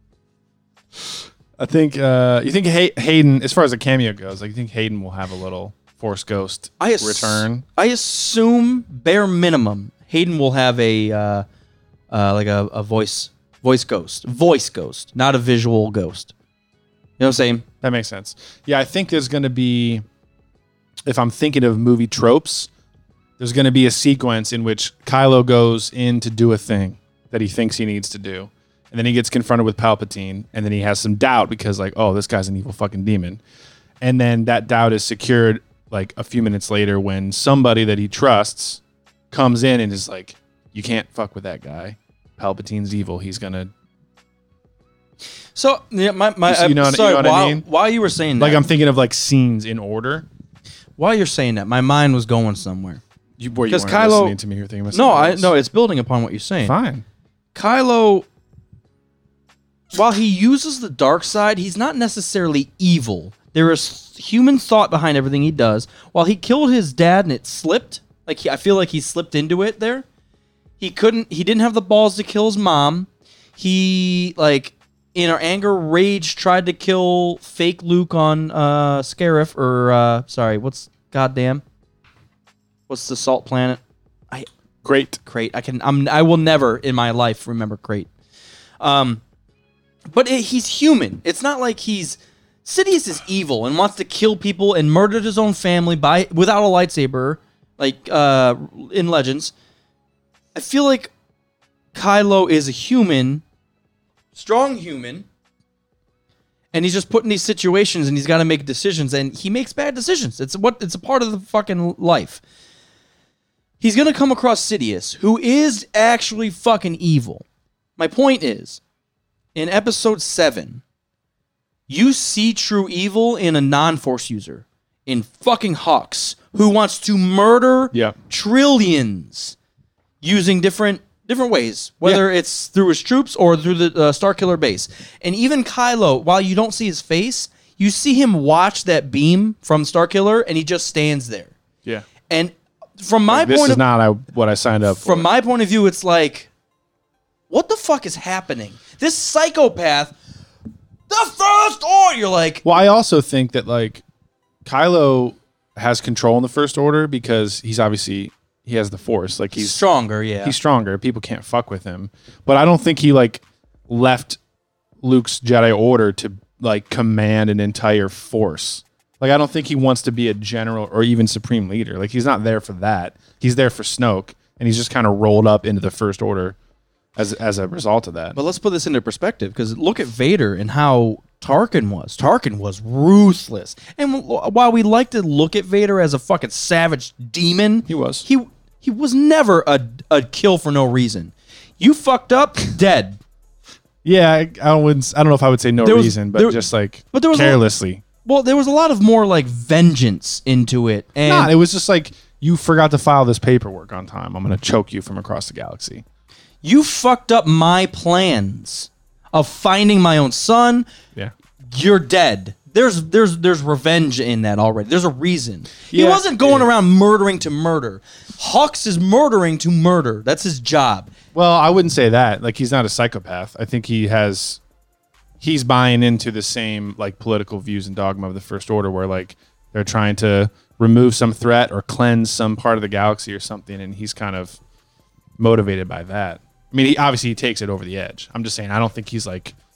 I think you think Hayden, as far as a cameo goes, like you think Hayden will have a little Force Ghost return. I assume, bare minimum, Hayden will have a voice ghost, not a visual ghost. You know what I'm saying? That makes sense. Yeah, I think there's going to be, if I'm thinking of movie tropes, there's going to be a sequence in which Kylo goes in to do a thing that he thinks he needs to do. And then he gets confronted with Palpatine, and then he has some doubt because, like, oh, this guy's an evil fucking demon. And then that doubt is secured, like, a few minutes later when somebody that he trusts comes in and is like, you can't fuck with that guy. Palpatine's evil. He's going to... So, yeah, You know what I mean? While you were saying that, Like, I'm thinking of, like, scenes in order. while you're saying that, my mind was going somewhere. You weren't Because listening to me. You're thinking about No, something else. no, it's building upon what you're saying. Fine. Kylo, while he uses the dark side, he's not necessarily evil. There is human thought behind everything he does. While he killed his dad and it slipped, I feel like he slipped into it there. He didn't have the balls to kill his mom. He, in our anger, rage, tried to kill fake Luke on Scarif, what's the salt planet? Great. Crate. I will never in my life remember Crate. But he's human. It's not like Sidious is evil and wants to kill people and murdered his own family without a lightsaber, in Legends. I feel like Kylo is a human, strong human, and he's just put in these situations and he's got to make decisions, and he makes bad decisions. It's a part of the fucking life. He's going to come across Sidious, who is actually fucking evil. My point is, in episode 7, you see true evil in a non-Force user, in fucking Hux, who wants to murder trillions using different ways, whether it's through his troops or through the Starkiller base. And even Kylo, while you don't see his face, you see him watch that beam from Starkiller, and he just stands there. Yeah. And from my This point is of not what I signed up for. from my point of view, it's like, what the fuck is happening? This psychopath, the First Order. You're like, Well, I also think that Kylo has control in the First Order because he has the Force. Like he's stronger, yeah. He's stronger. People can't fuck with him. But I don't think he left Luke's Jedi Order to command an entire force. I don't think he wants to be a general or even supreme leader. He's not there for that. He's there for Snoke, and he's just kind of rolled up into the First Order as a result of that. But let's put this into perspective, because look at Vader and how Tarkin was. Tarkin was ruthless. And while we like to look at Vader as a fucking savage demon, He was. He was never a kill for no reason. You fucked up, dead. Yeah, I don't know if I would say no reason, but just but there was carelessly. Well, there was a lot of more vengeance into it. And It was just you forgot to file this paperwork on time. I'm going to choke you from across the galaxy. you fucked up my plans of finding my own son. Yeah. You're dead. There's revenge in that already. There's a reason. He Yeah. wasn't going around murdering to murder. Hux is murdering to murder. That's his job. Well, I wouldn't say that. He's not a psychopath. I think he's buying into the same political views and dogma of the First Order, where they're trying to remove some threat or cleanse some part of the galaxy or something, and he's kind of motivated by that. I mean, he takes it over the edge. I'm just saying, I don't think he's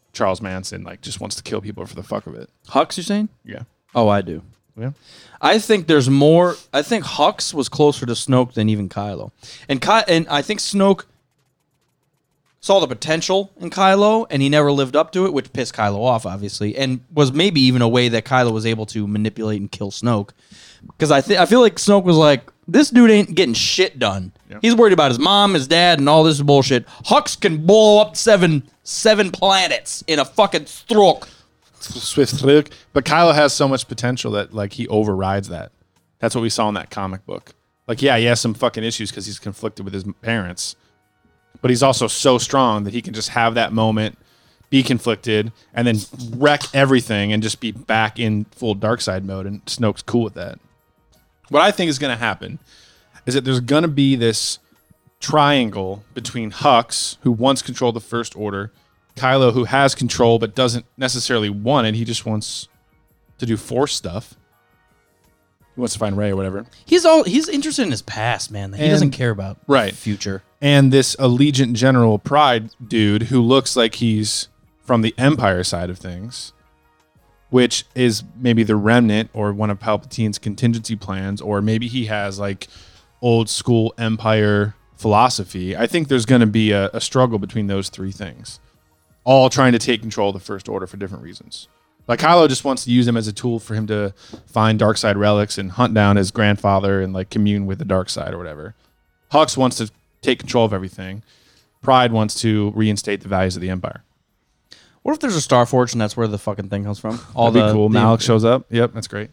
Charles Manson like just wants to kill people for the fuck of it. Hux, you're saying? Yeah. Oh, I do. Yeah. I think there's more. I think Hux was closer to Snoke than even Kylo, and I think Snoke saw the potential in Kylo, and he never lived up to it, which pissed Kylo off, obviously, and was maybe even a way that Kylo was able to manipulate and kill Snoke. Because I feel like Snoke was like, this dude ain't getting shit done. Yep. He's worried about his mom, his dad, and all this bullshit. Hux can blow up seven planets in a fucking stroke. Swift stroke. But Kylo has so much potential that like he overrides that. That's what we saw in that comic book. Like, yeah, he has some fucking issues because he's conflicted with his parents. But he's also so strong that he can just have that moment, be conflicted, and then wreck everything and just be back in full dark side mode. And Snoke's cool with that. What I think is going to happen is that there's going to be this triangle between Hux, who once controlled the First Order, Kylo, who has control but doesn't necessarily want it. He just wants to do Force stuff. He wants to find Rey or whatever. He's interested in his past, man. He doesn't care about Right. future. And this Allegiant General Pride dude who looks like he's from the Empire side of things, which is maybe the remnant or one of Palpatine's contingency plans, or maybe he has like old school Empire philosophy. I think there's going to be a struggle between those three things, all trying to take control of the First Order for different reasons. Like Kylo just wants to use him as a tool for him to find dark side relics and hunt down his grandfather and like commune with the dark side or whatever. Hux wants to take control of everything. Pride wants to reinstate the values of the Empire. What if there's a Star Forge and that's where the fucking thing comes from? That'd be cool. Malak shows up. Yep, that's great.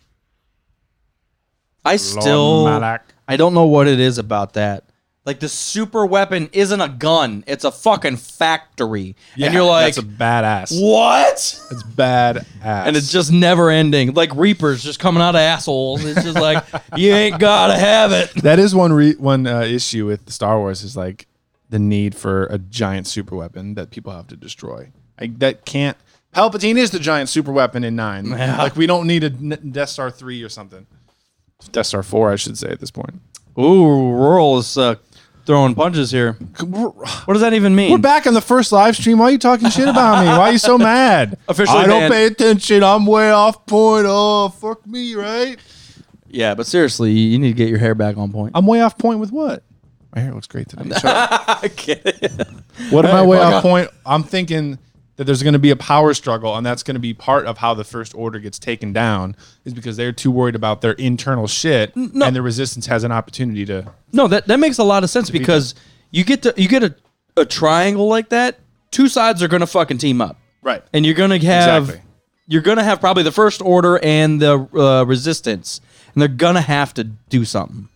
I still, Malak. I don't know what it is about that. Like the super weapon isn't a gun; it's a fucking factory, and you're like, that's a badass. what? It's badass, And it's just never ending. Like Reapers just coming out of assholes. It's just like you ain't gotta have it. that is one issue with Star Wars is like the need for a giant super weapon that people have to destroy. Like that can't. Palpatine is the giant super weapon in 9. Yeah. Like we don't need a Death Star 3 or something. Death Star 4, I should say at this point. Ooh, Rural is throwing punches here. What does that even mean? We're back on the first live stream. Why are you talking shit about me? Why are you so mad? Officially I don't banned. pay attention. I'm way off point. Oh, fuck me, right? Yeah, but seriously, you need to get your hair back on point. I'm way off point with what? My hair looks great today. Shut up. I get it. What am I Hey, way fuck off off. point? I'm thinking that there's going to be a power struggle, and that's going to be part of how the First Order gets taken down, is because they're too worried about their internal shit, No. and the Resistance has an opportunity to. No, that makes a lot of sense because you get a triangle like that. Two sides are gonna fucking team up, Right. and you're gonna have Exactly. you're gonna have probably the First Order and the Resistance, and they're gonna have to do something.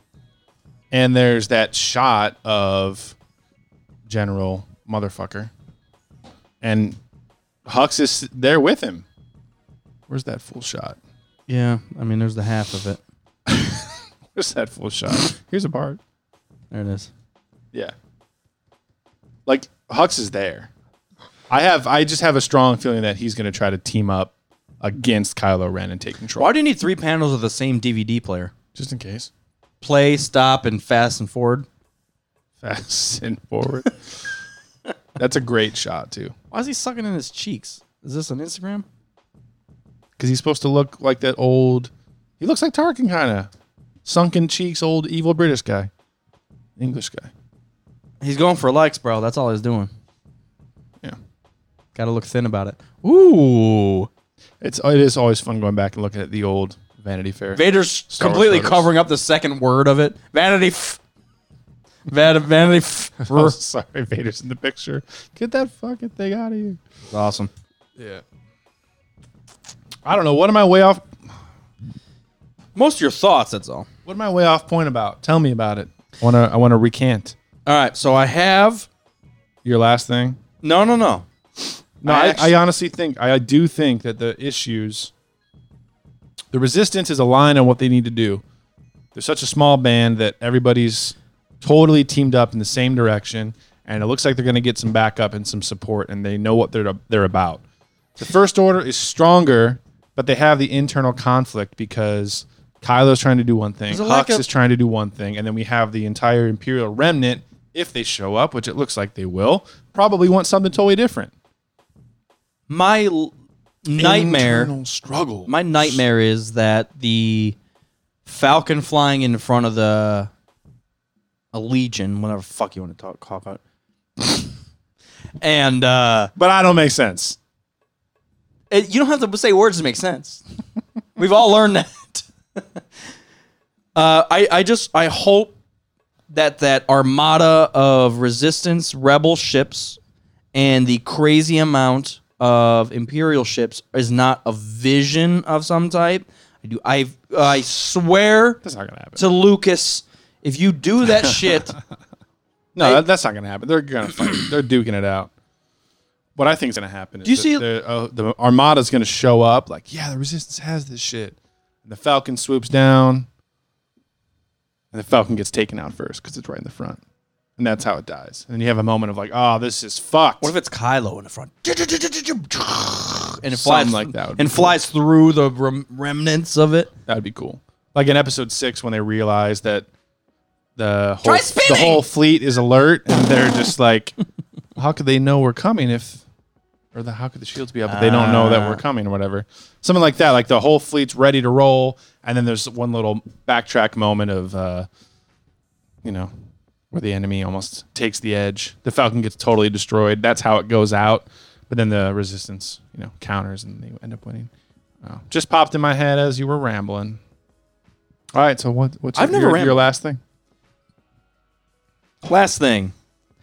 And there's that shot of General Motherfucker, and Hux is there with him. Where's that full shot? Yeah, I mean, there's the half of it. Where's that full shot? Here's a part. There it is. Yeah. Like Hux is there. I just have a strong feeling that he's going to try to team up against Kylo Ren and take control. Why do you need 3 panels of the same DVD player? Just in case. Play, stop, and fast and forward. Fast and forward. That's a great shot too. Why is he sucking in his cheeks? Is this on Instagram? Because he's supposed to look like that old. He looks like Tarkin kind of sunken cheeks, old evil British guy, English guy. He's going for likes, bro. That's all he's doing. Yeah. Got to look thin about it. Ooh. It is always fun going back and looking at the old Vanity Fair. Vader's Star Wars completely photos. covering up the second word of it. Vanity. Vanity. Oh, sorry, Vader's in the picture. Get that fucking thing out of here. Awesome. Yeah. I don't know. What am I way off? Most of your thoughts, that's all. What am I way off point about? Tell me about it. I want to recant All right, so I have... your last thing. No. No, I honestly think I do think that the issues, the Resistance is aligned on what they need to do. They're such a small band that everybody's totally teamed up in the same direction, and it looks like they're going to get some backup and some support, and they know what they're about. The First Order is stronger, but they have the internal conflict because Kylo's trying to do one thing, There's a lack Hux of- is trying to do one thing, and then we have the entire Imperial remnant, if they show up, which it looks like they will, probably want something totally different. My nightmare. Internal struggle. My nightmare is that the Falcon flying in front of a Legion, whatever the fuck you want to call about, and But I don't make sense. you don't have to say words to make sense. We've all learned that. I hope that armada of Resistance rebel ships and the crazy amount of Imperial ships is not a vision of some type. I swear That's not gonna happen. to Lucas, if you do that shit, No, that's not gonna happen. They're gonna fight. They're duking it out. What I think is gonna happen is Do you see- the Armada's gonna show up like, yeah, the Resistance has this shit. And the Falcon swoops down, and the Falcon gets taken out first because it's right in the front, and that's how it dies. And then you have a moment of like, oh, this is fucked. what if it's Kylo in the front? And it Something flies like that would be and cool. flies through the remnants of it. That would be cool. Like in Episode 6 when they realize that the Try whole, spinning! the whole fleet is alert, and they're just like, how could they know we're coming if, or how could the shields be up if they don't know that we're coming or whatever? Something like that. Like the whole fleet's ready to roll, and then there's one little backtrack moment of, where the enemy almost takes the edge. The Falcon gets totally destroyed. That's how it goes out. But then the Resistance, counters, and they end up winning. Just popped in my head as you were rambling. All right, so what's I've never your rambled. last thing? Last thing.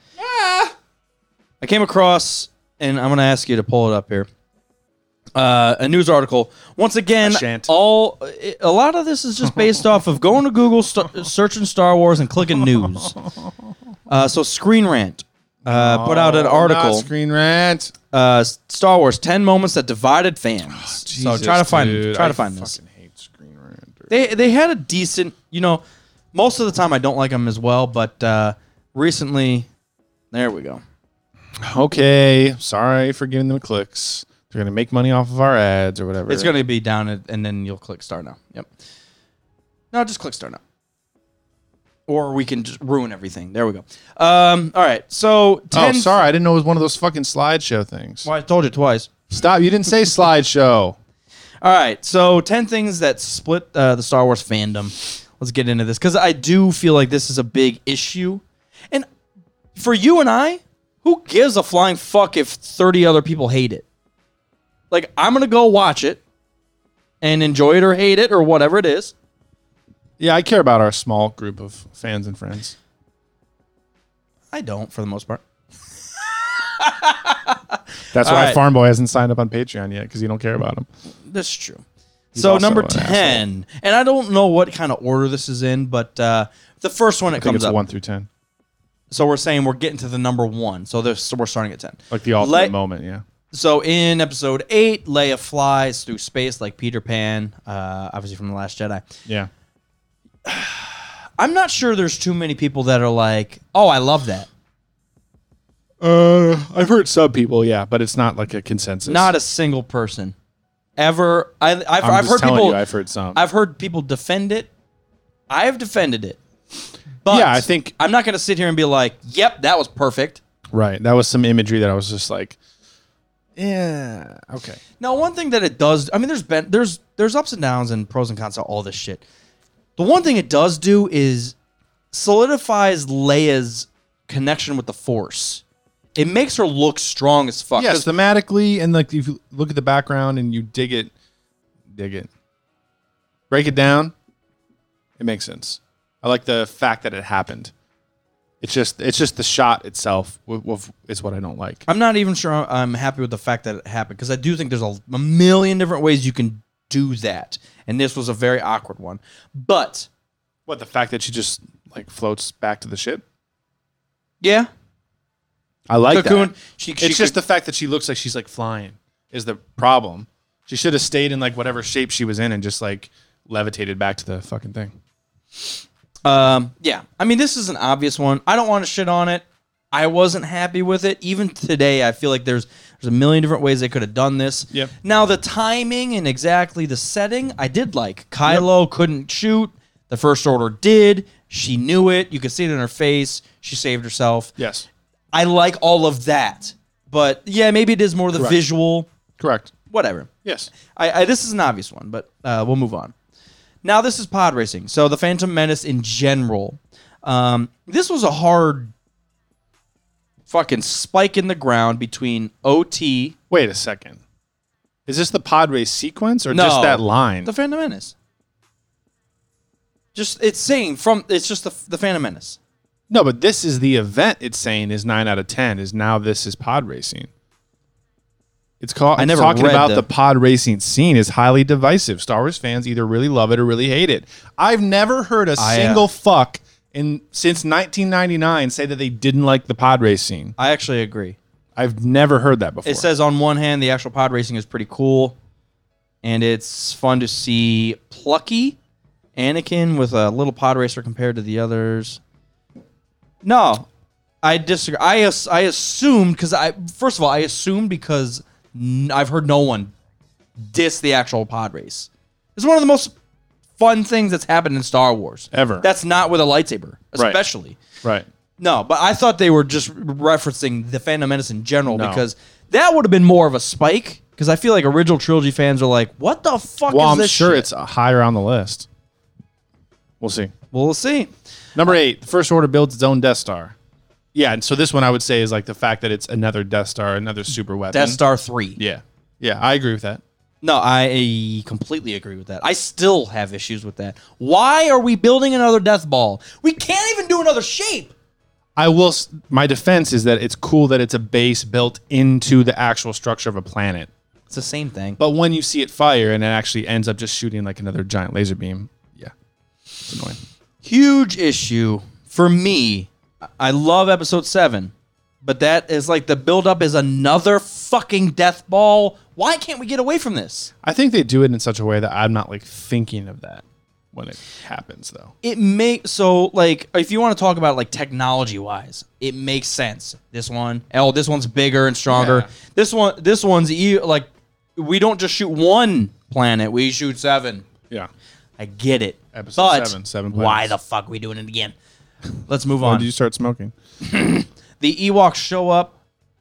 I came across, and I'm going to ask you to pull it up here. A news article. Once again, I shan't. a lot of this is just based off of going to Google, searching Star Wars, and clicking news. So Screen Rant put out an article. Not Screen Rant. Star Wars 10 moments that divided fans. So try to find this. I fucking hate Screen Rant. They had a decent, most of the time I don't like them as well, but recently, there we go. Okay, sorry for giving them clicks. They're gonna make money off of our ads or whatever. It's going to be down, and then you'll click start now. Yep. No, just click start now. Or we can just ruin everything. There we go. All right. So 10. Oh, sorry, I didn't know it was one of those fucking slideshow things. Well, I told you twice. Stop! You didn't say slideshow. All right. So 10 things that split the Star Wars fandom. Let's get into this because I do feel like this is a big issue. And for you and I, who gives a flying fuck if 30 other people hate it? Like, I'm going to go watch it and enjoy it or hate it or whatever it is. Yeah, I care about our small group of fans and friends. I don't, for the most part. That's All why right. Farm Boy hasn't signed up on Patreon yet because you don't care about him. That's true. He's So also number an 10, and I don't know what kind of order this is in, but the first one that I think comes it's up. 1 through 10, So we're saying we're getting to the number 1. So we're starting at 10. like the ultimate moment. Yeah. So in episode 8, Leia flies through space like Peter Pan, obviously from The Last Jedi. Yeah. I'm not sure there's too many people that are like, oh, I love that. I've heard some people, yeah, but it's not like a consensus. Not a single person ever. I've I'm just heard telling people. you, I've heard some. I've heard people defend it. I have defended it. But Yeah, I think- I'm not going to sit here and be like, "Yep, that was perfect." Right. That was some imagery that I was just like, yeah, okay. Now, one thing that it does, I mean, there's ups and downs and pros and cons to all this shit. The one thing it does do is solidifies Leia's connection with the Force. It makes her look strong as fuck. Yeah, 'Cause thematically, and like if you look at the background and you dig it, break it down, it makes sense. I like the fact that it happened. It's just the shot itself is what I don't like. I'm not even sure I'm happy with the fact that it happened because I do think there's a million different ways you can do that, and this was a very awkward one. But What, the fact that she just like floats back to the ship? yeah, I like Cocoon. that. She It's just the fact that she looks like she's like flying is the problem. She should have stayed in like whatever shape she was in and just like levitated back to the fucking thing. yeah. I mean, this is an obvious one. I don't want to shit on it. I wasn't happy with it. Even today, I feel like there's a million different ways they could have done this. Yep. Now, the timing and exactly the setting, I did like. Kylo couldn't shoot. The First Order did. She knew it. You could see it in her face. She saved herself. Yes. I like all of that. But yeah, maybe it is more the Correct. visual Correct. Whatever. Yes. This is an obvious one, but we'll move on. Now, this is pod racing. So the Phantom Menace in general. This was a hard fucking spike in the ground between OT. Wait a second. Is this the pod race sequence or No, just that line? The Phantom Menace. It's just the Phantom Menace. No, but this is the event it's saying is 9 out of 10. Is now this is pod racing. It's called. I never talking read about the- the pod racing scene is highly divisive. Star Wars fans either really love it or really hate it. I've never heard a single fuck since 1999 say that they didn't like the pod race scene. I actually agree. I've never heard that before. It says on one hand, the actual pod racing is pretty cool, and it's fun to see plucky Anakin with a little pod racer compared to the others. No, I disagree. I assumed because I assumed because I've heard no one diss the actual pod race. It's one of the most fun things that's happened in Star Wars Ever. That's not with a lightsaber, Right. especially. right. No, but I thought they were just referencing the Phantom Menace in general No. because that would have been more of a spike. Because I feel like original trilogy fans are like, "What the fuck Well, is I'm this?" sure shit? it's higher on the list. We'll see. Well, we'll see. Number 8, the First Order builds its own Death Star. Yeah, and so this one I would say is like the fact that it's another Death Star, another super weapon. Death Star 3. Yeah. Yeah, I agree with that. No, I completely agree with that. I still have issues with that. Why are we building another Death Ball? We can't even do another shape. My defense is that it's cool that it's a base built into the actual structure of a planet. It's the same thing. But when you see it fire and it actually ends up just shooting like another giant laser beam, yeah, it's annoying. Huge issue for me. I love Episode 7, but that is like the buildup is another fucking Death Ball. Why can't we get away from this? I think they do it in such a way that I'm not like thinking of that when it happens, though. If you want to talk about like technology wise, it makes sense. This one's bigger and stronger. Yeah. This one's like we don't just shoot one planet, we shoot 7. Yeah. I get it. Episode but 7 why planets. the fuck are we doing it again? Let's move When on. did you start smoking? The Ewoks show up.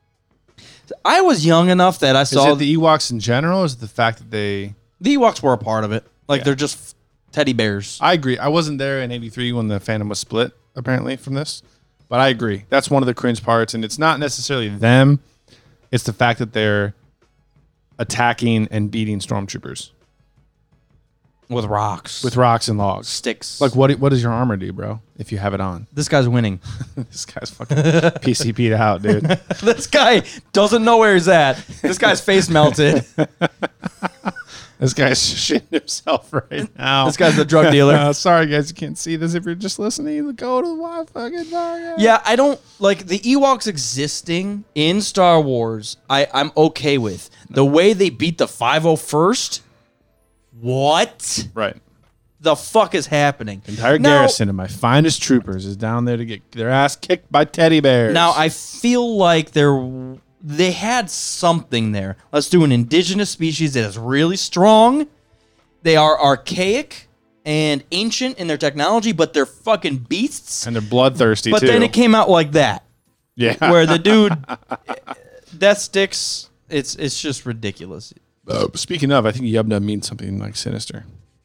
I was young enough that I Is saw it the Ewoks in general, or is it the fact that they... the Ewoks were a part of it. Like Yeah. they're just teddy bears. I agree. I wasn't there in 83 when the Phantom was split, apparently, from this. But I agree. That's one of the cringe parts, and it's not necessarily them. It's the fact that they're attacking and beating stormtroopers With rocks. with rocks and logs. sticks. Like, what does your armor do, bro, if you have it on? This guy's winning. This guy's fucking PCP'd out, dude. This guy doesn't know where he's at. This guy's face melted. This guy's shitting himself right now. This guy's the drug dealer. Sorry, guys, you can't see this. If you're just listening, go to the fucking podcast. Yeah, I don't like the Ewoks existing in Star Wars. I'm okay with the way they beat the 501st. What Right. the fuck is happening? Entire Now- garrison of my finest troopers is down there to get their ass kicked by teddy bears. Now I feel like they had something there. Let's do an indigenous species that is really strong. They are archaic and ancient in their technology, but they're fucking beasts. and they're bloodthirsty But too. then it came out like that, yeah. where the dude Death Sticks. It's just ridiculous. Speaking of, I think Yub Nub means something like sinister.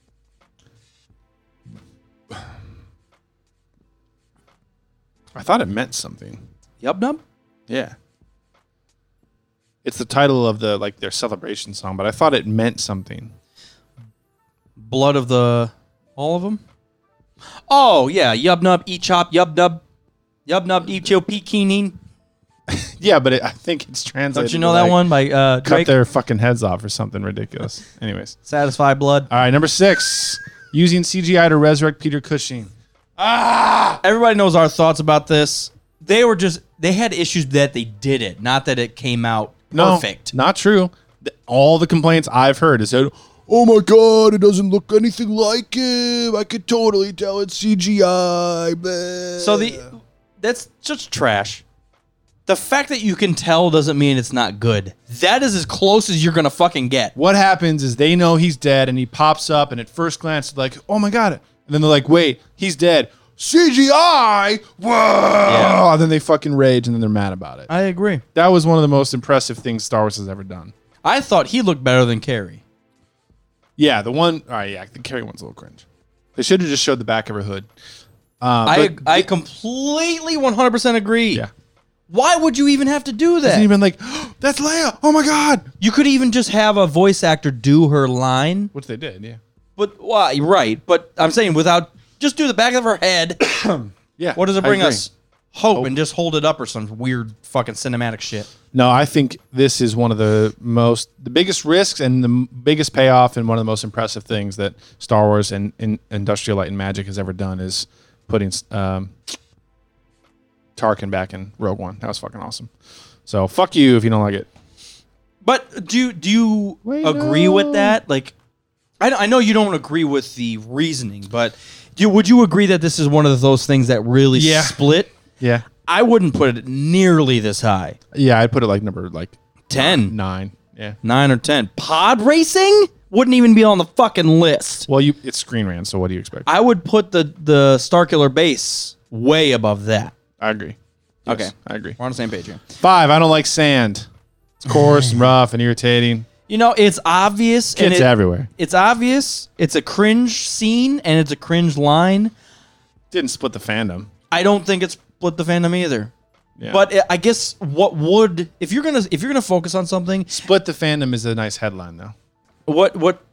I thought it meant something. Yub Nub? Yeah. It's the title of their celebration song, but I thought it meant something. Blood of all of them? Oh, yeah. Yub Nub, Eat Chop, Yub Nub. Yub Nub, Eat Chop, Keening. Yeah, but I think it's translated. Don't you know to, that like, one by Cut Drake? their fucking heads off or something ridiculous. Anyways. Satisfy Blood. All right, number 6. Using CGI to resurrect Peter Cushing. Everybody knows our thoughts about this. They had issues that they did it, not that it came out perfect. Not true. All the complaints I've heard is that, oh my God, it doesn't look anything like him. I could totally tell it's CGI. Blah. So that's just trash. The fact that you can tell doesn't mean it's not good. That is as close as you're gonna fucking get. What happens is they know he's dead and he pops up and at first glance they're like, oh my God. And then they're like, wait, he's dead. CGI? Whoa! Yeah. And then they fucking rage and then they're mad about it. I agree. That was one of the most impressive things Star Wars has ever done. I thought he looked better than Carrie. Yeah, the one. All right, yeah, the Carrie one's a little cringe. They should have just showed the back of her hood. I completely 100% agree. Yeah. Why would you even have to do that? Hasn't even like, oh, that's Leia. Oh my god. You could even just have a voice actor do her line. Which they did, yeah. But why? Right. But I'm saying without just do the back of her head. Yeah. What does it I bring agree. us? Hope and just hold it up or some weird fucking cinematic shit. No, I think this is one of the biggest risks and the biggest payoff, and one of the most impressive things that Star Wars and Industrial Light and Magic has ever done is putting Tarkin back in Rogue One. That was fucking awesome. So fuck you if you don't like it. But do you agree with that? Like, I know you don't agree with the reasoning, but would you agree that this is one of those things that really split? Yeah. I wouldn't put it nearly this high. Yeah, I'd put it like number 10. 9. Yeah. 9 or 10. Pod racing wouldn't even be on the fucking list. Well, it's Screen Rant, so what do you expect? I would put the Starkiller base way above that. I agree. Yes, Okay. I agree. We're on the same page here. 5, I don't like sand. It's coarse and rough and irritating. You know, it's obvious. Kids everywhere. It's obvious. It's a cringe scene and it's a cringe line. Didn't split the fandom. I don't think it's split the fandom either. Yeah. But I guess what would if you're gonna focus on something, Split the fandom is a nice headline, though. what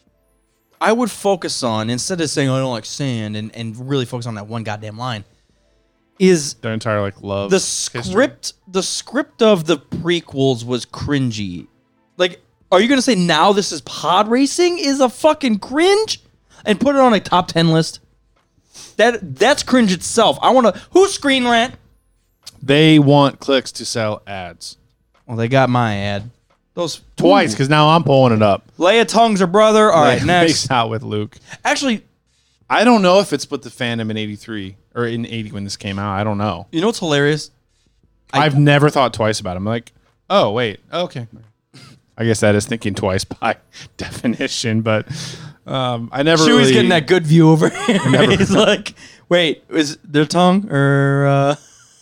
I would focus on instead of saying I don't like sand and really focus on that one goddamn line is Their entire love. the history. script. The script of the prequels was cringy. Like, are you gonna say now this is pod racing is a fucking cringe and put it on a top 10 list? That's cringe itself. I want to. Who's Screen Rant? They want clicks to sell ads. Well, they got my ad. Those Twice, because now I'm pulling it up. Leia Tongue's her brother. All right, Leia next. makes out with Luke. Actually, I don't know if it split the fandom in 83 or in 80 when this came out. I don't know. you know what's hilarious? I've never thought twice about it. I'm like, oh, wait. Okay. I guess that is thinking twice by definition, but I never Chewie's really... getting that good view over here. He's like, wait, is their tongue or...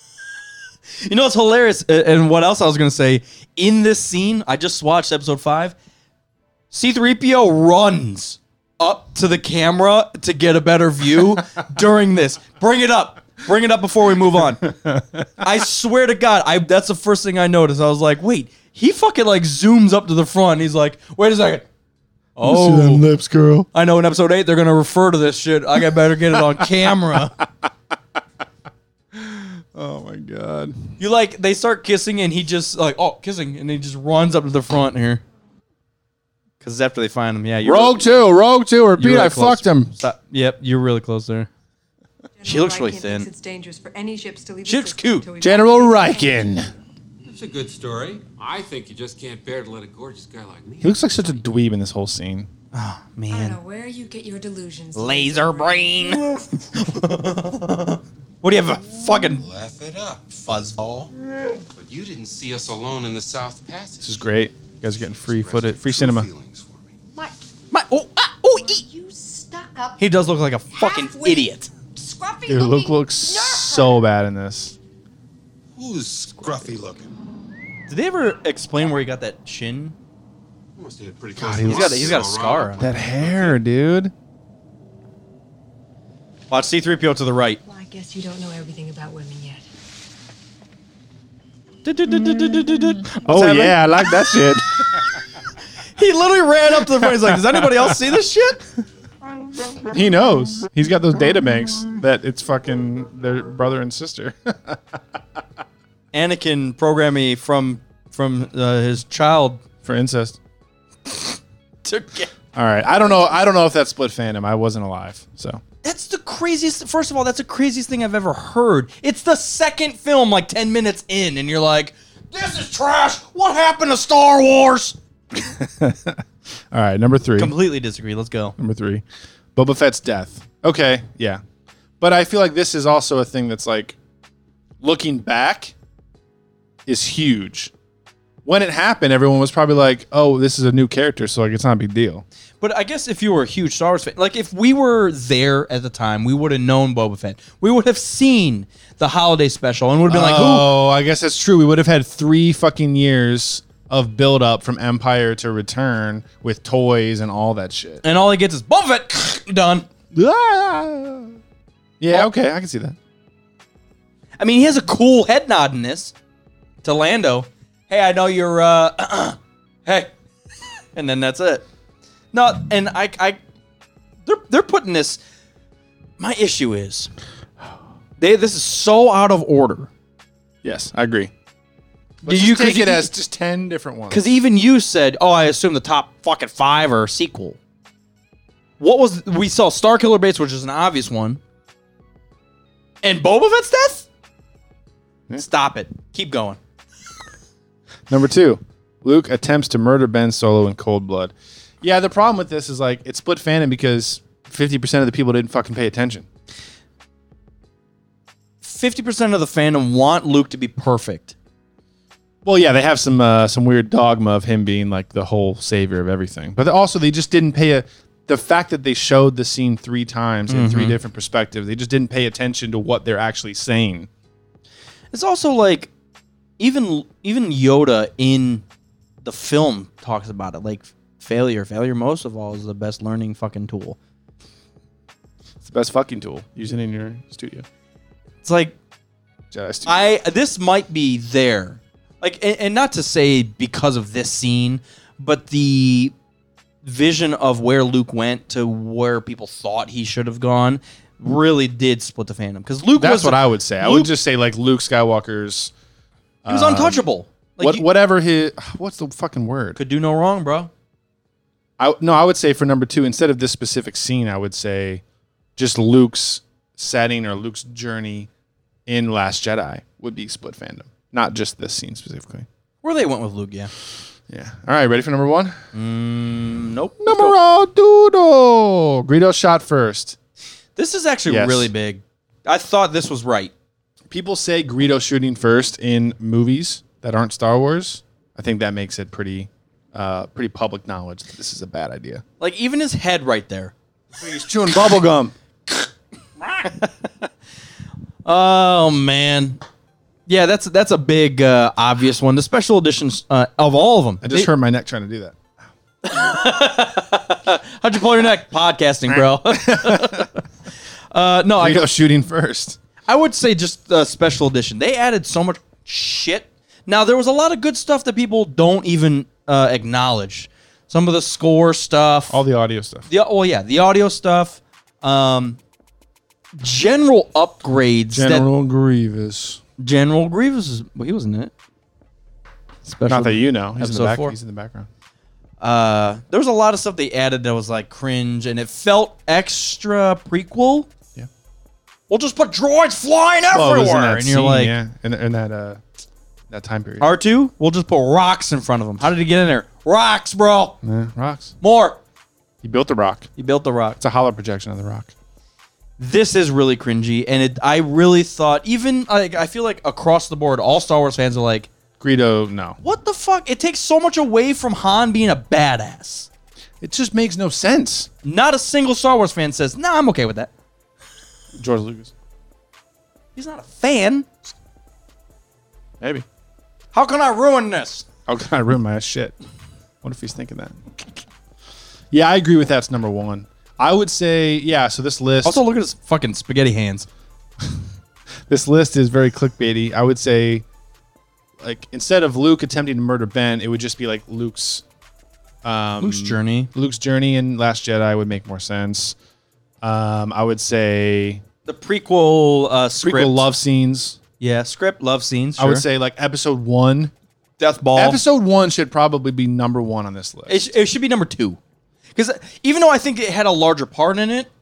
You know what's hilarious? And what else I was going to say? In this scene, I just watched episode 5. C-3PO runs up to the camera to get a better view during this. Bring it up. Bring it up before we move on. I swear to God, that's the first thing I noticed. I was like, wait, he fucking zooms up to the front. And he's like, wait a second. Oh, lips, girl. I know in episode 8 they're going to refer to this shit. I better get it on camera. Oh, my God. They start kissing and he just kissing and he just runs up to the front here. Because after they find him, yeah. Rogue 2. Repeat, really I close. fucked him. Stop. Yep, you're really close there. She looks really thin. It's dangerous for any ships to leave She looks cute. General Riken. It's a good story. I think you just can't bear to let a gorgeous guy like me. He looks like such a dweeb in this whole scene. Oh, I don't know man. where you get your delusions. Laser brain. What do you have, a fucking... Laugh it up, fuzzball. But you didn't see us alone in the South Passage. This is great. You guys are getting free cinema. You stuck up. He does look like a fucking half-witted, idiot. Scruffy Dude, Luke looking looks so bad in this. Who's scruffy looking? Did they ever explain where he got that chin? Must have had pretty God, close He's got a scar on it. That hair, dude. Watch C-3PO to the right. Well, I guess you don't know everything about women yet. Oh, yeah, I like that shit. He literally ran up to the front. He's like, does anybody else see this shit? He knows. He's got those data banks that it's fucking their brother and sister. Anakin programming from his child For incest. to get... All right. I don't know if that split fandom. I wasn't alive, so. That's the craziest... First of all, that's the craziest thing I've ever heard. It's the second film, 10 minutes in, and you're like, this is trash. What happened to Star Wars? All right, number 3. Completely disagree. Let's go. Number 3. Boba Fett's death. Okay, yeah. But I feel like this is also a thing that's looking back is huge. When it happened, everyone was probably like, oh, this is a new character, so it's not a big deal. But I guess if you were a huge Star Wars fan, if we were there at the time, we would have known Boba Fett. We would have seen the holiday special and would have been like, oh, I guess that's true. We would have had 3 fucking years of build up from Empire to Return with toys and all that shit. And all he gets is Boba Fett. Done. Yeah, okay, I can see that. I mean, he has a cool head nod in this to Lando. Hey, I know you're, hey. And then that's it. No, and they're putting this, my issue is, this is so out of order. Yes, I agree. But Do just you take could it you- as just 10 different ones. Because even you said, oh, I assume the top fucking 5 are a sequel. What was, we saw Starkiller Base, which is an obvious one. And Boba Fett's death? Yeah. Stop it. Keep going. Number 2, Luke attempts to murder Ben Solo in cold blood. Yeah, the problem with this is like it split fandom because 50% of the people didn't fucking pay attention. 50% of the fandom want Luke to be perfect. Well, yeah, they have some weird dogma of him being like the whole savior of everything, but also they just didn't pay the fact that they showed the scene 3 times in 3 different perspectives. They just didn't pay attention to what they're actually saying. It's also like, even Yoda in the film talks about it. Like, failure most of all is the best learning fucking tool. It's the best fucking tool. Use it in your studio. It's like, Jedi studio. this might be there. Like, and not to say because of this scene, but the vision of where Luke went to where people thought he should have gone really did split the fandom. Because Luke That's was what I would say. I would just say like Luke Skywalker's. He was untouchable. Like, Whatever his. What's the fucking word? could do no wrong, bro. I would say for number 2, instead of this specific scene, I would say just Luke's setting or Luke's journey in Last Jedi would be split fandom, not just this scene specifically. Where they went with Luke, yeah. Yeah. All right, ready for number 1? Nope. Numero dudo. Greedo shot first. This is actually Yes. really big. I thought this was right. People say Greedo shooting first in movies that aren't Star Wars. I think that makes it pretty public knowledge that this is a bad idea. Like, even his head right there. He's chewing bubble gum. Oh, man. Yeah, that's a big, obvious one. The special editions of all of them. I just hurt my neck trying to do that. How'd you pull your neck? Podcasting, bro. No, Greedo shooting first. I would say just a special edition. They added so much shit. Now, there was a lot of good stuff that people don't even acknowledge. Some of the score stuff. All the audio stuff. The audio stuff. General upgrades. General Grievous. General Grievous he was in it. Special. Not that you know. He's in the Episode back. 4. He's in the background. There was a lot of stuff they added that was like cringe, and it felt extra prequel. Yeah. We'll just put droids flying Well, it was in everywhere, that and you're scene, like, yeah, in that time period. R2, we'll just put rocks in front of him. How did he get in there? Rocks, bro. Yeah, rocks. More. He built the rock. He built the rock. It's a hollow projection of the rock. This is really cringy, and I really thought, even like, I feel like across the board, all Star Wars fans are like, Greedo, no. what the fuck? It takes so much away from Han being a badass. It just makes no sense. Not a single Star Wars fan says, nah, I'm okay with that. George Lucas. He's not a fan. Maybe. How can I ruin this? How can I ruin my shit? What if he's thinking that? Yeah, I agree with that's number 1. I would say, yeah, so this list... Also, look at his fucking spaghetti hands. This list is very clickbaity. I would say, like, instead of Luke attempting to murder Ben, it would just be like Luke's journey. Luke's journey in Last Jedi would make more sense. I would say The prequel script. prequel love scenes. Yeah, script, love scenes. Sure. I would say like episode 1. Death Ball. Episode 1 should probably be number 1 on this list. It should be number 2. Because even though I think it had a larger part in it,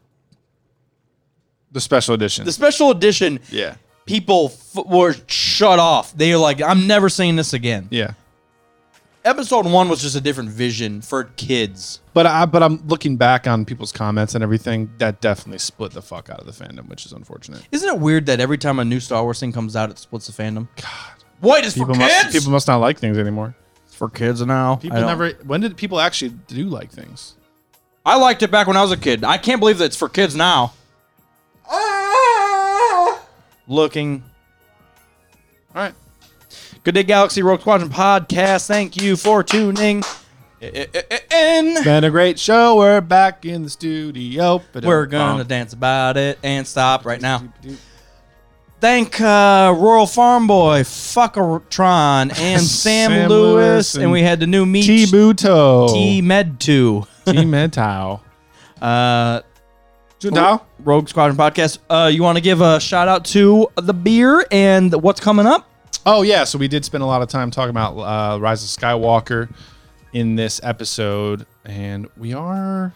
The special edition. the special edition, Yeah. people were shut off. They were like, I'm never saying this again. Yeah. Episode 1 was just a different vision for kids. But I'm looking back on people's comments and everything, that definitely split the fuck out of the fandom, which is unfortunate. Isn't it weird that every time a new Star Wars thing comes out, it splits the fandom? God. What, it's for kids? People must not like things anymore. It's for kids now. People never. When did people actually do like things? I liked it back when I was a kid. I can't believe that it's for kids now. Looking. All right. Good Day Galaxy Rogue Squadron podcast. Thank you for tuning in. Been a great show. We're back in the studio. We're going to dance about it and stop right now. Thank Royal Farm Boy, Fuckertron, and Sam Lewis. And we had the new meet. T-Buto. T-Med2. T-Med-Tao. Rogue Squadron podcast. You want to give a shout out to the beer and what's coming up? Oh, yeah. So we did spend a lot of time talking about Rise of Skywalker in this episode. And we are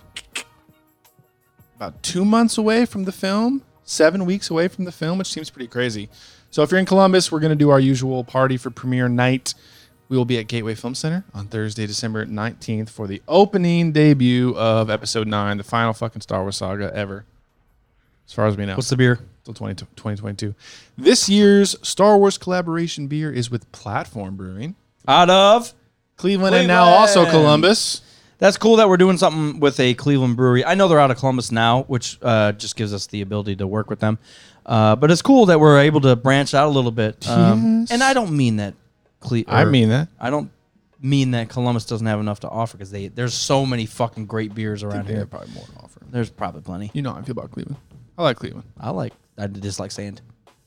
about 2 months away from the film. 7 weeks away from the film, which seems pretty crazy. So if you're in Columbus, we're going to do our usual party for premiere night. We will be at Gateway Film Center on Thursday, December 19th for the opening debut of Episode 9, the final fucking Star Wars saga ever, as far as we know. What's the beer? Till 2022. This year's Star Wars collaboration beer is with Platform Brewing. Out of Cleveland and now also Columbus. That's cool that we're doing something with a Cleveland brewery. I know they're out of Columbus now, which just gives us the ability to work with them. But it's cool that we're able to branch out a little bit. Yes. And I don't mean that. I mean that. I don't mean that Columbus doesn't have enough to offer because there's so many fucking great beers around They here. have probably more to offer. There's probably plenty. You know how I feel about Cleveland. I like Cleveland. I dislike sand.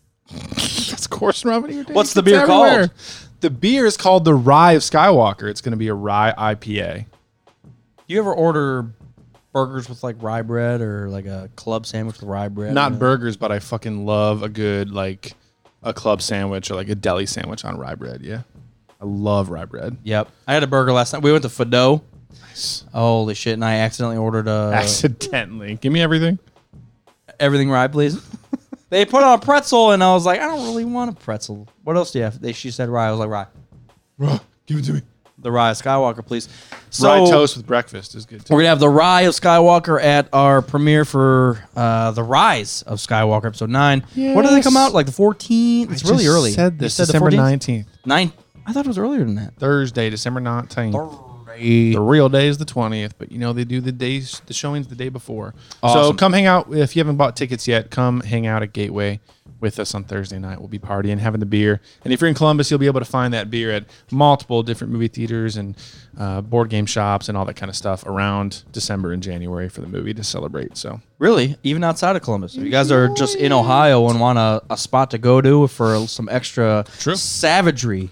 That's coarse rubbing your dick. What's the It's beer everywhere. called? The beer is called the Rye of Skywalker. It's going to be a rye IPA. You ever order burgers with like rye bread or like a club sandwich with rye bread? Not burgers, but I fucking love a good like a club sandwich or like a deli sandwich on rye bread. Yeah, I love rye bread. Yep. I had a burger last night. We went to Fido. Nice. Holy shit! And I accidentally ordered Accidentally, give me everything. everything rye, please. They put on a pretzel, and I was like, I don't really want a pretzel. What else do you have? She said rye. I was like, rye. Give it to me. The Rye of Skywalker, please. So Rye toast with breakfast is good too. we're gonna have the Rye of Skywalker at our premiere for the Rise of Skywalker episode 9. When do they come out? Like the 14th? It's really early. Said this You said December the 14th? 19th, 9. I thought it was earlier than that. Thursday, December 19th. The real day is the 20th, but you know they do the showings the day before. So Awesome. come hang out if you haven't bought tickets yet. Come hang out at Gateway with us on Thursday night. We'll be partying, having the beer, and if you're in Columbus, you'll be able to find that beer at multiple different movie theaters and board game shops and all that kind of stuff around December and January for the movie to celebrate. So Really, even outside of Columbus. If you guys are just in Ohio and want a spot to go to for some extra savagery,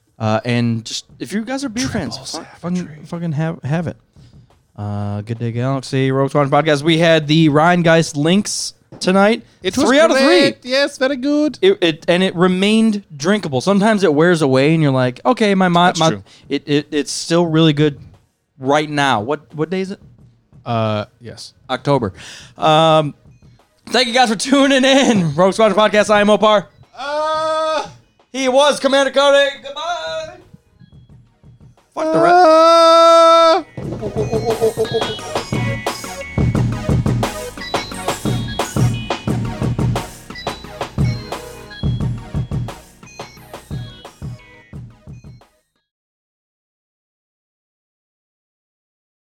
and just if you guys are beer fans, fucking have it. Good Day Galaxy, Rogue Squadron podcast. We had the Rheingeist Lynx tonight. it 3 out of 3. Yes, very good. It remained drinkable. Sometimes it wears away, and you're like, okay, That's true. it's still really good right now. What day is it? Yes. October. Thank you guys for tuning in. Rogue Squadron podcast. I am Opar. He was Commander Cody. Goodbye. Fuck the rest.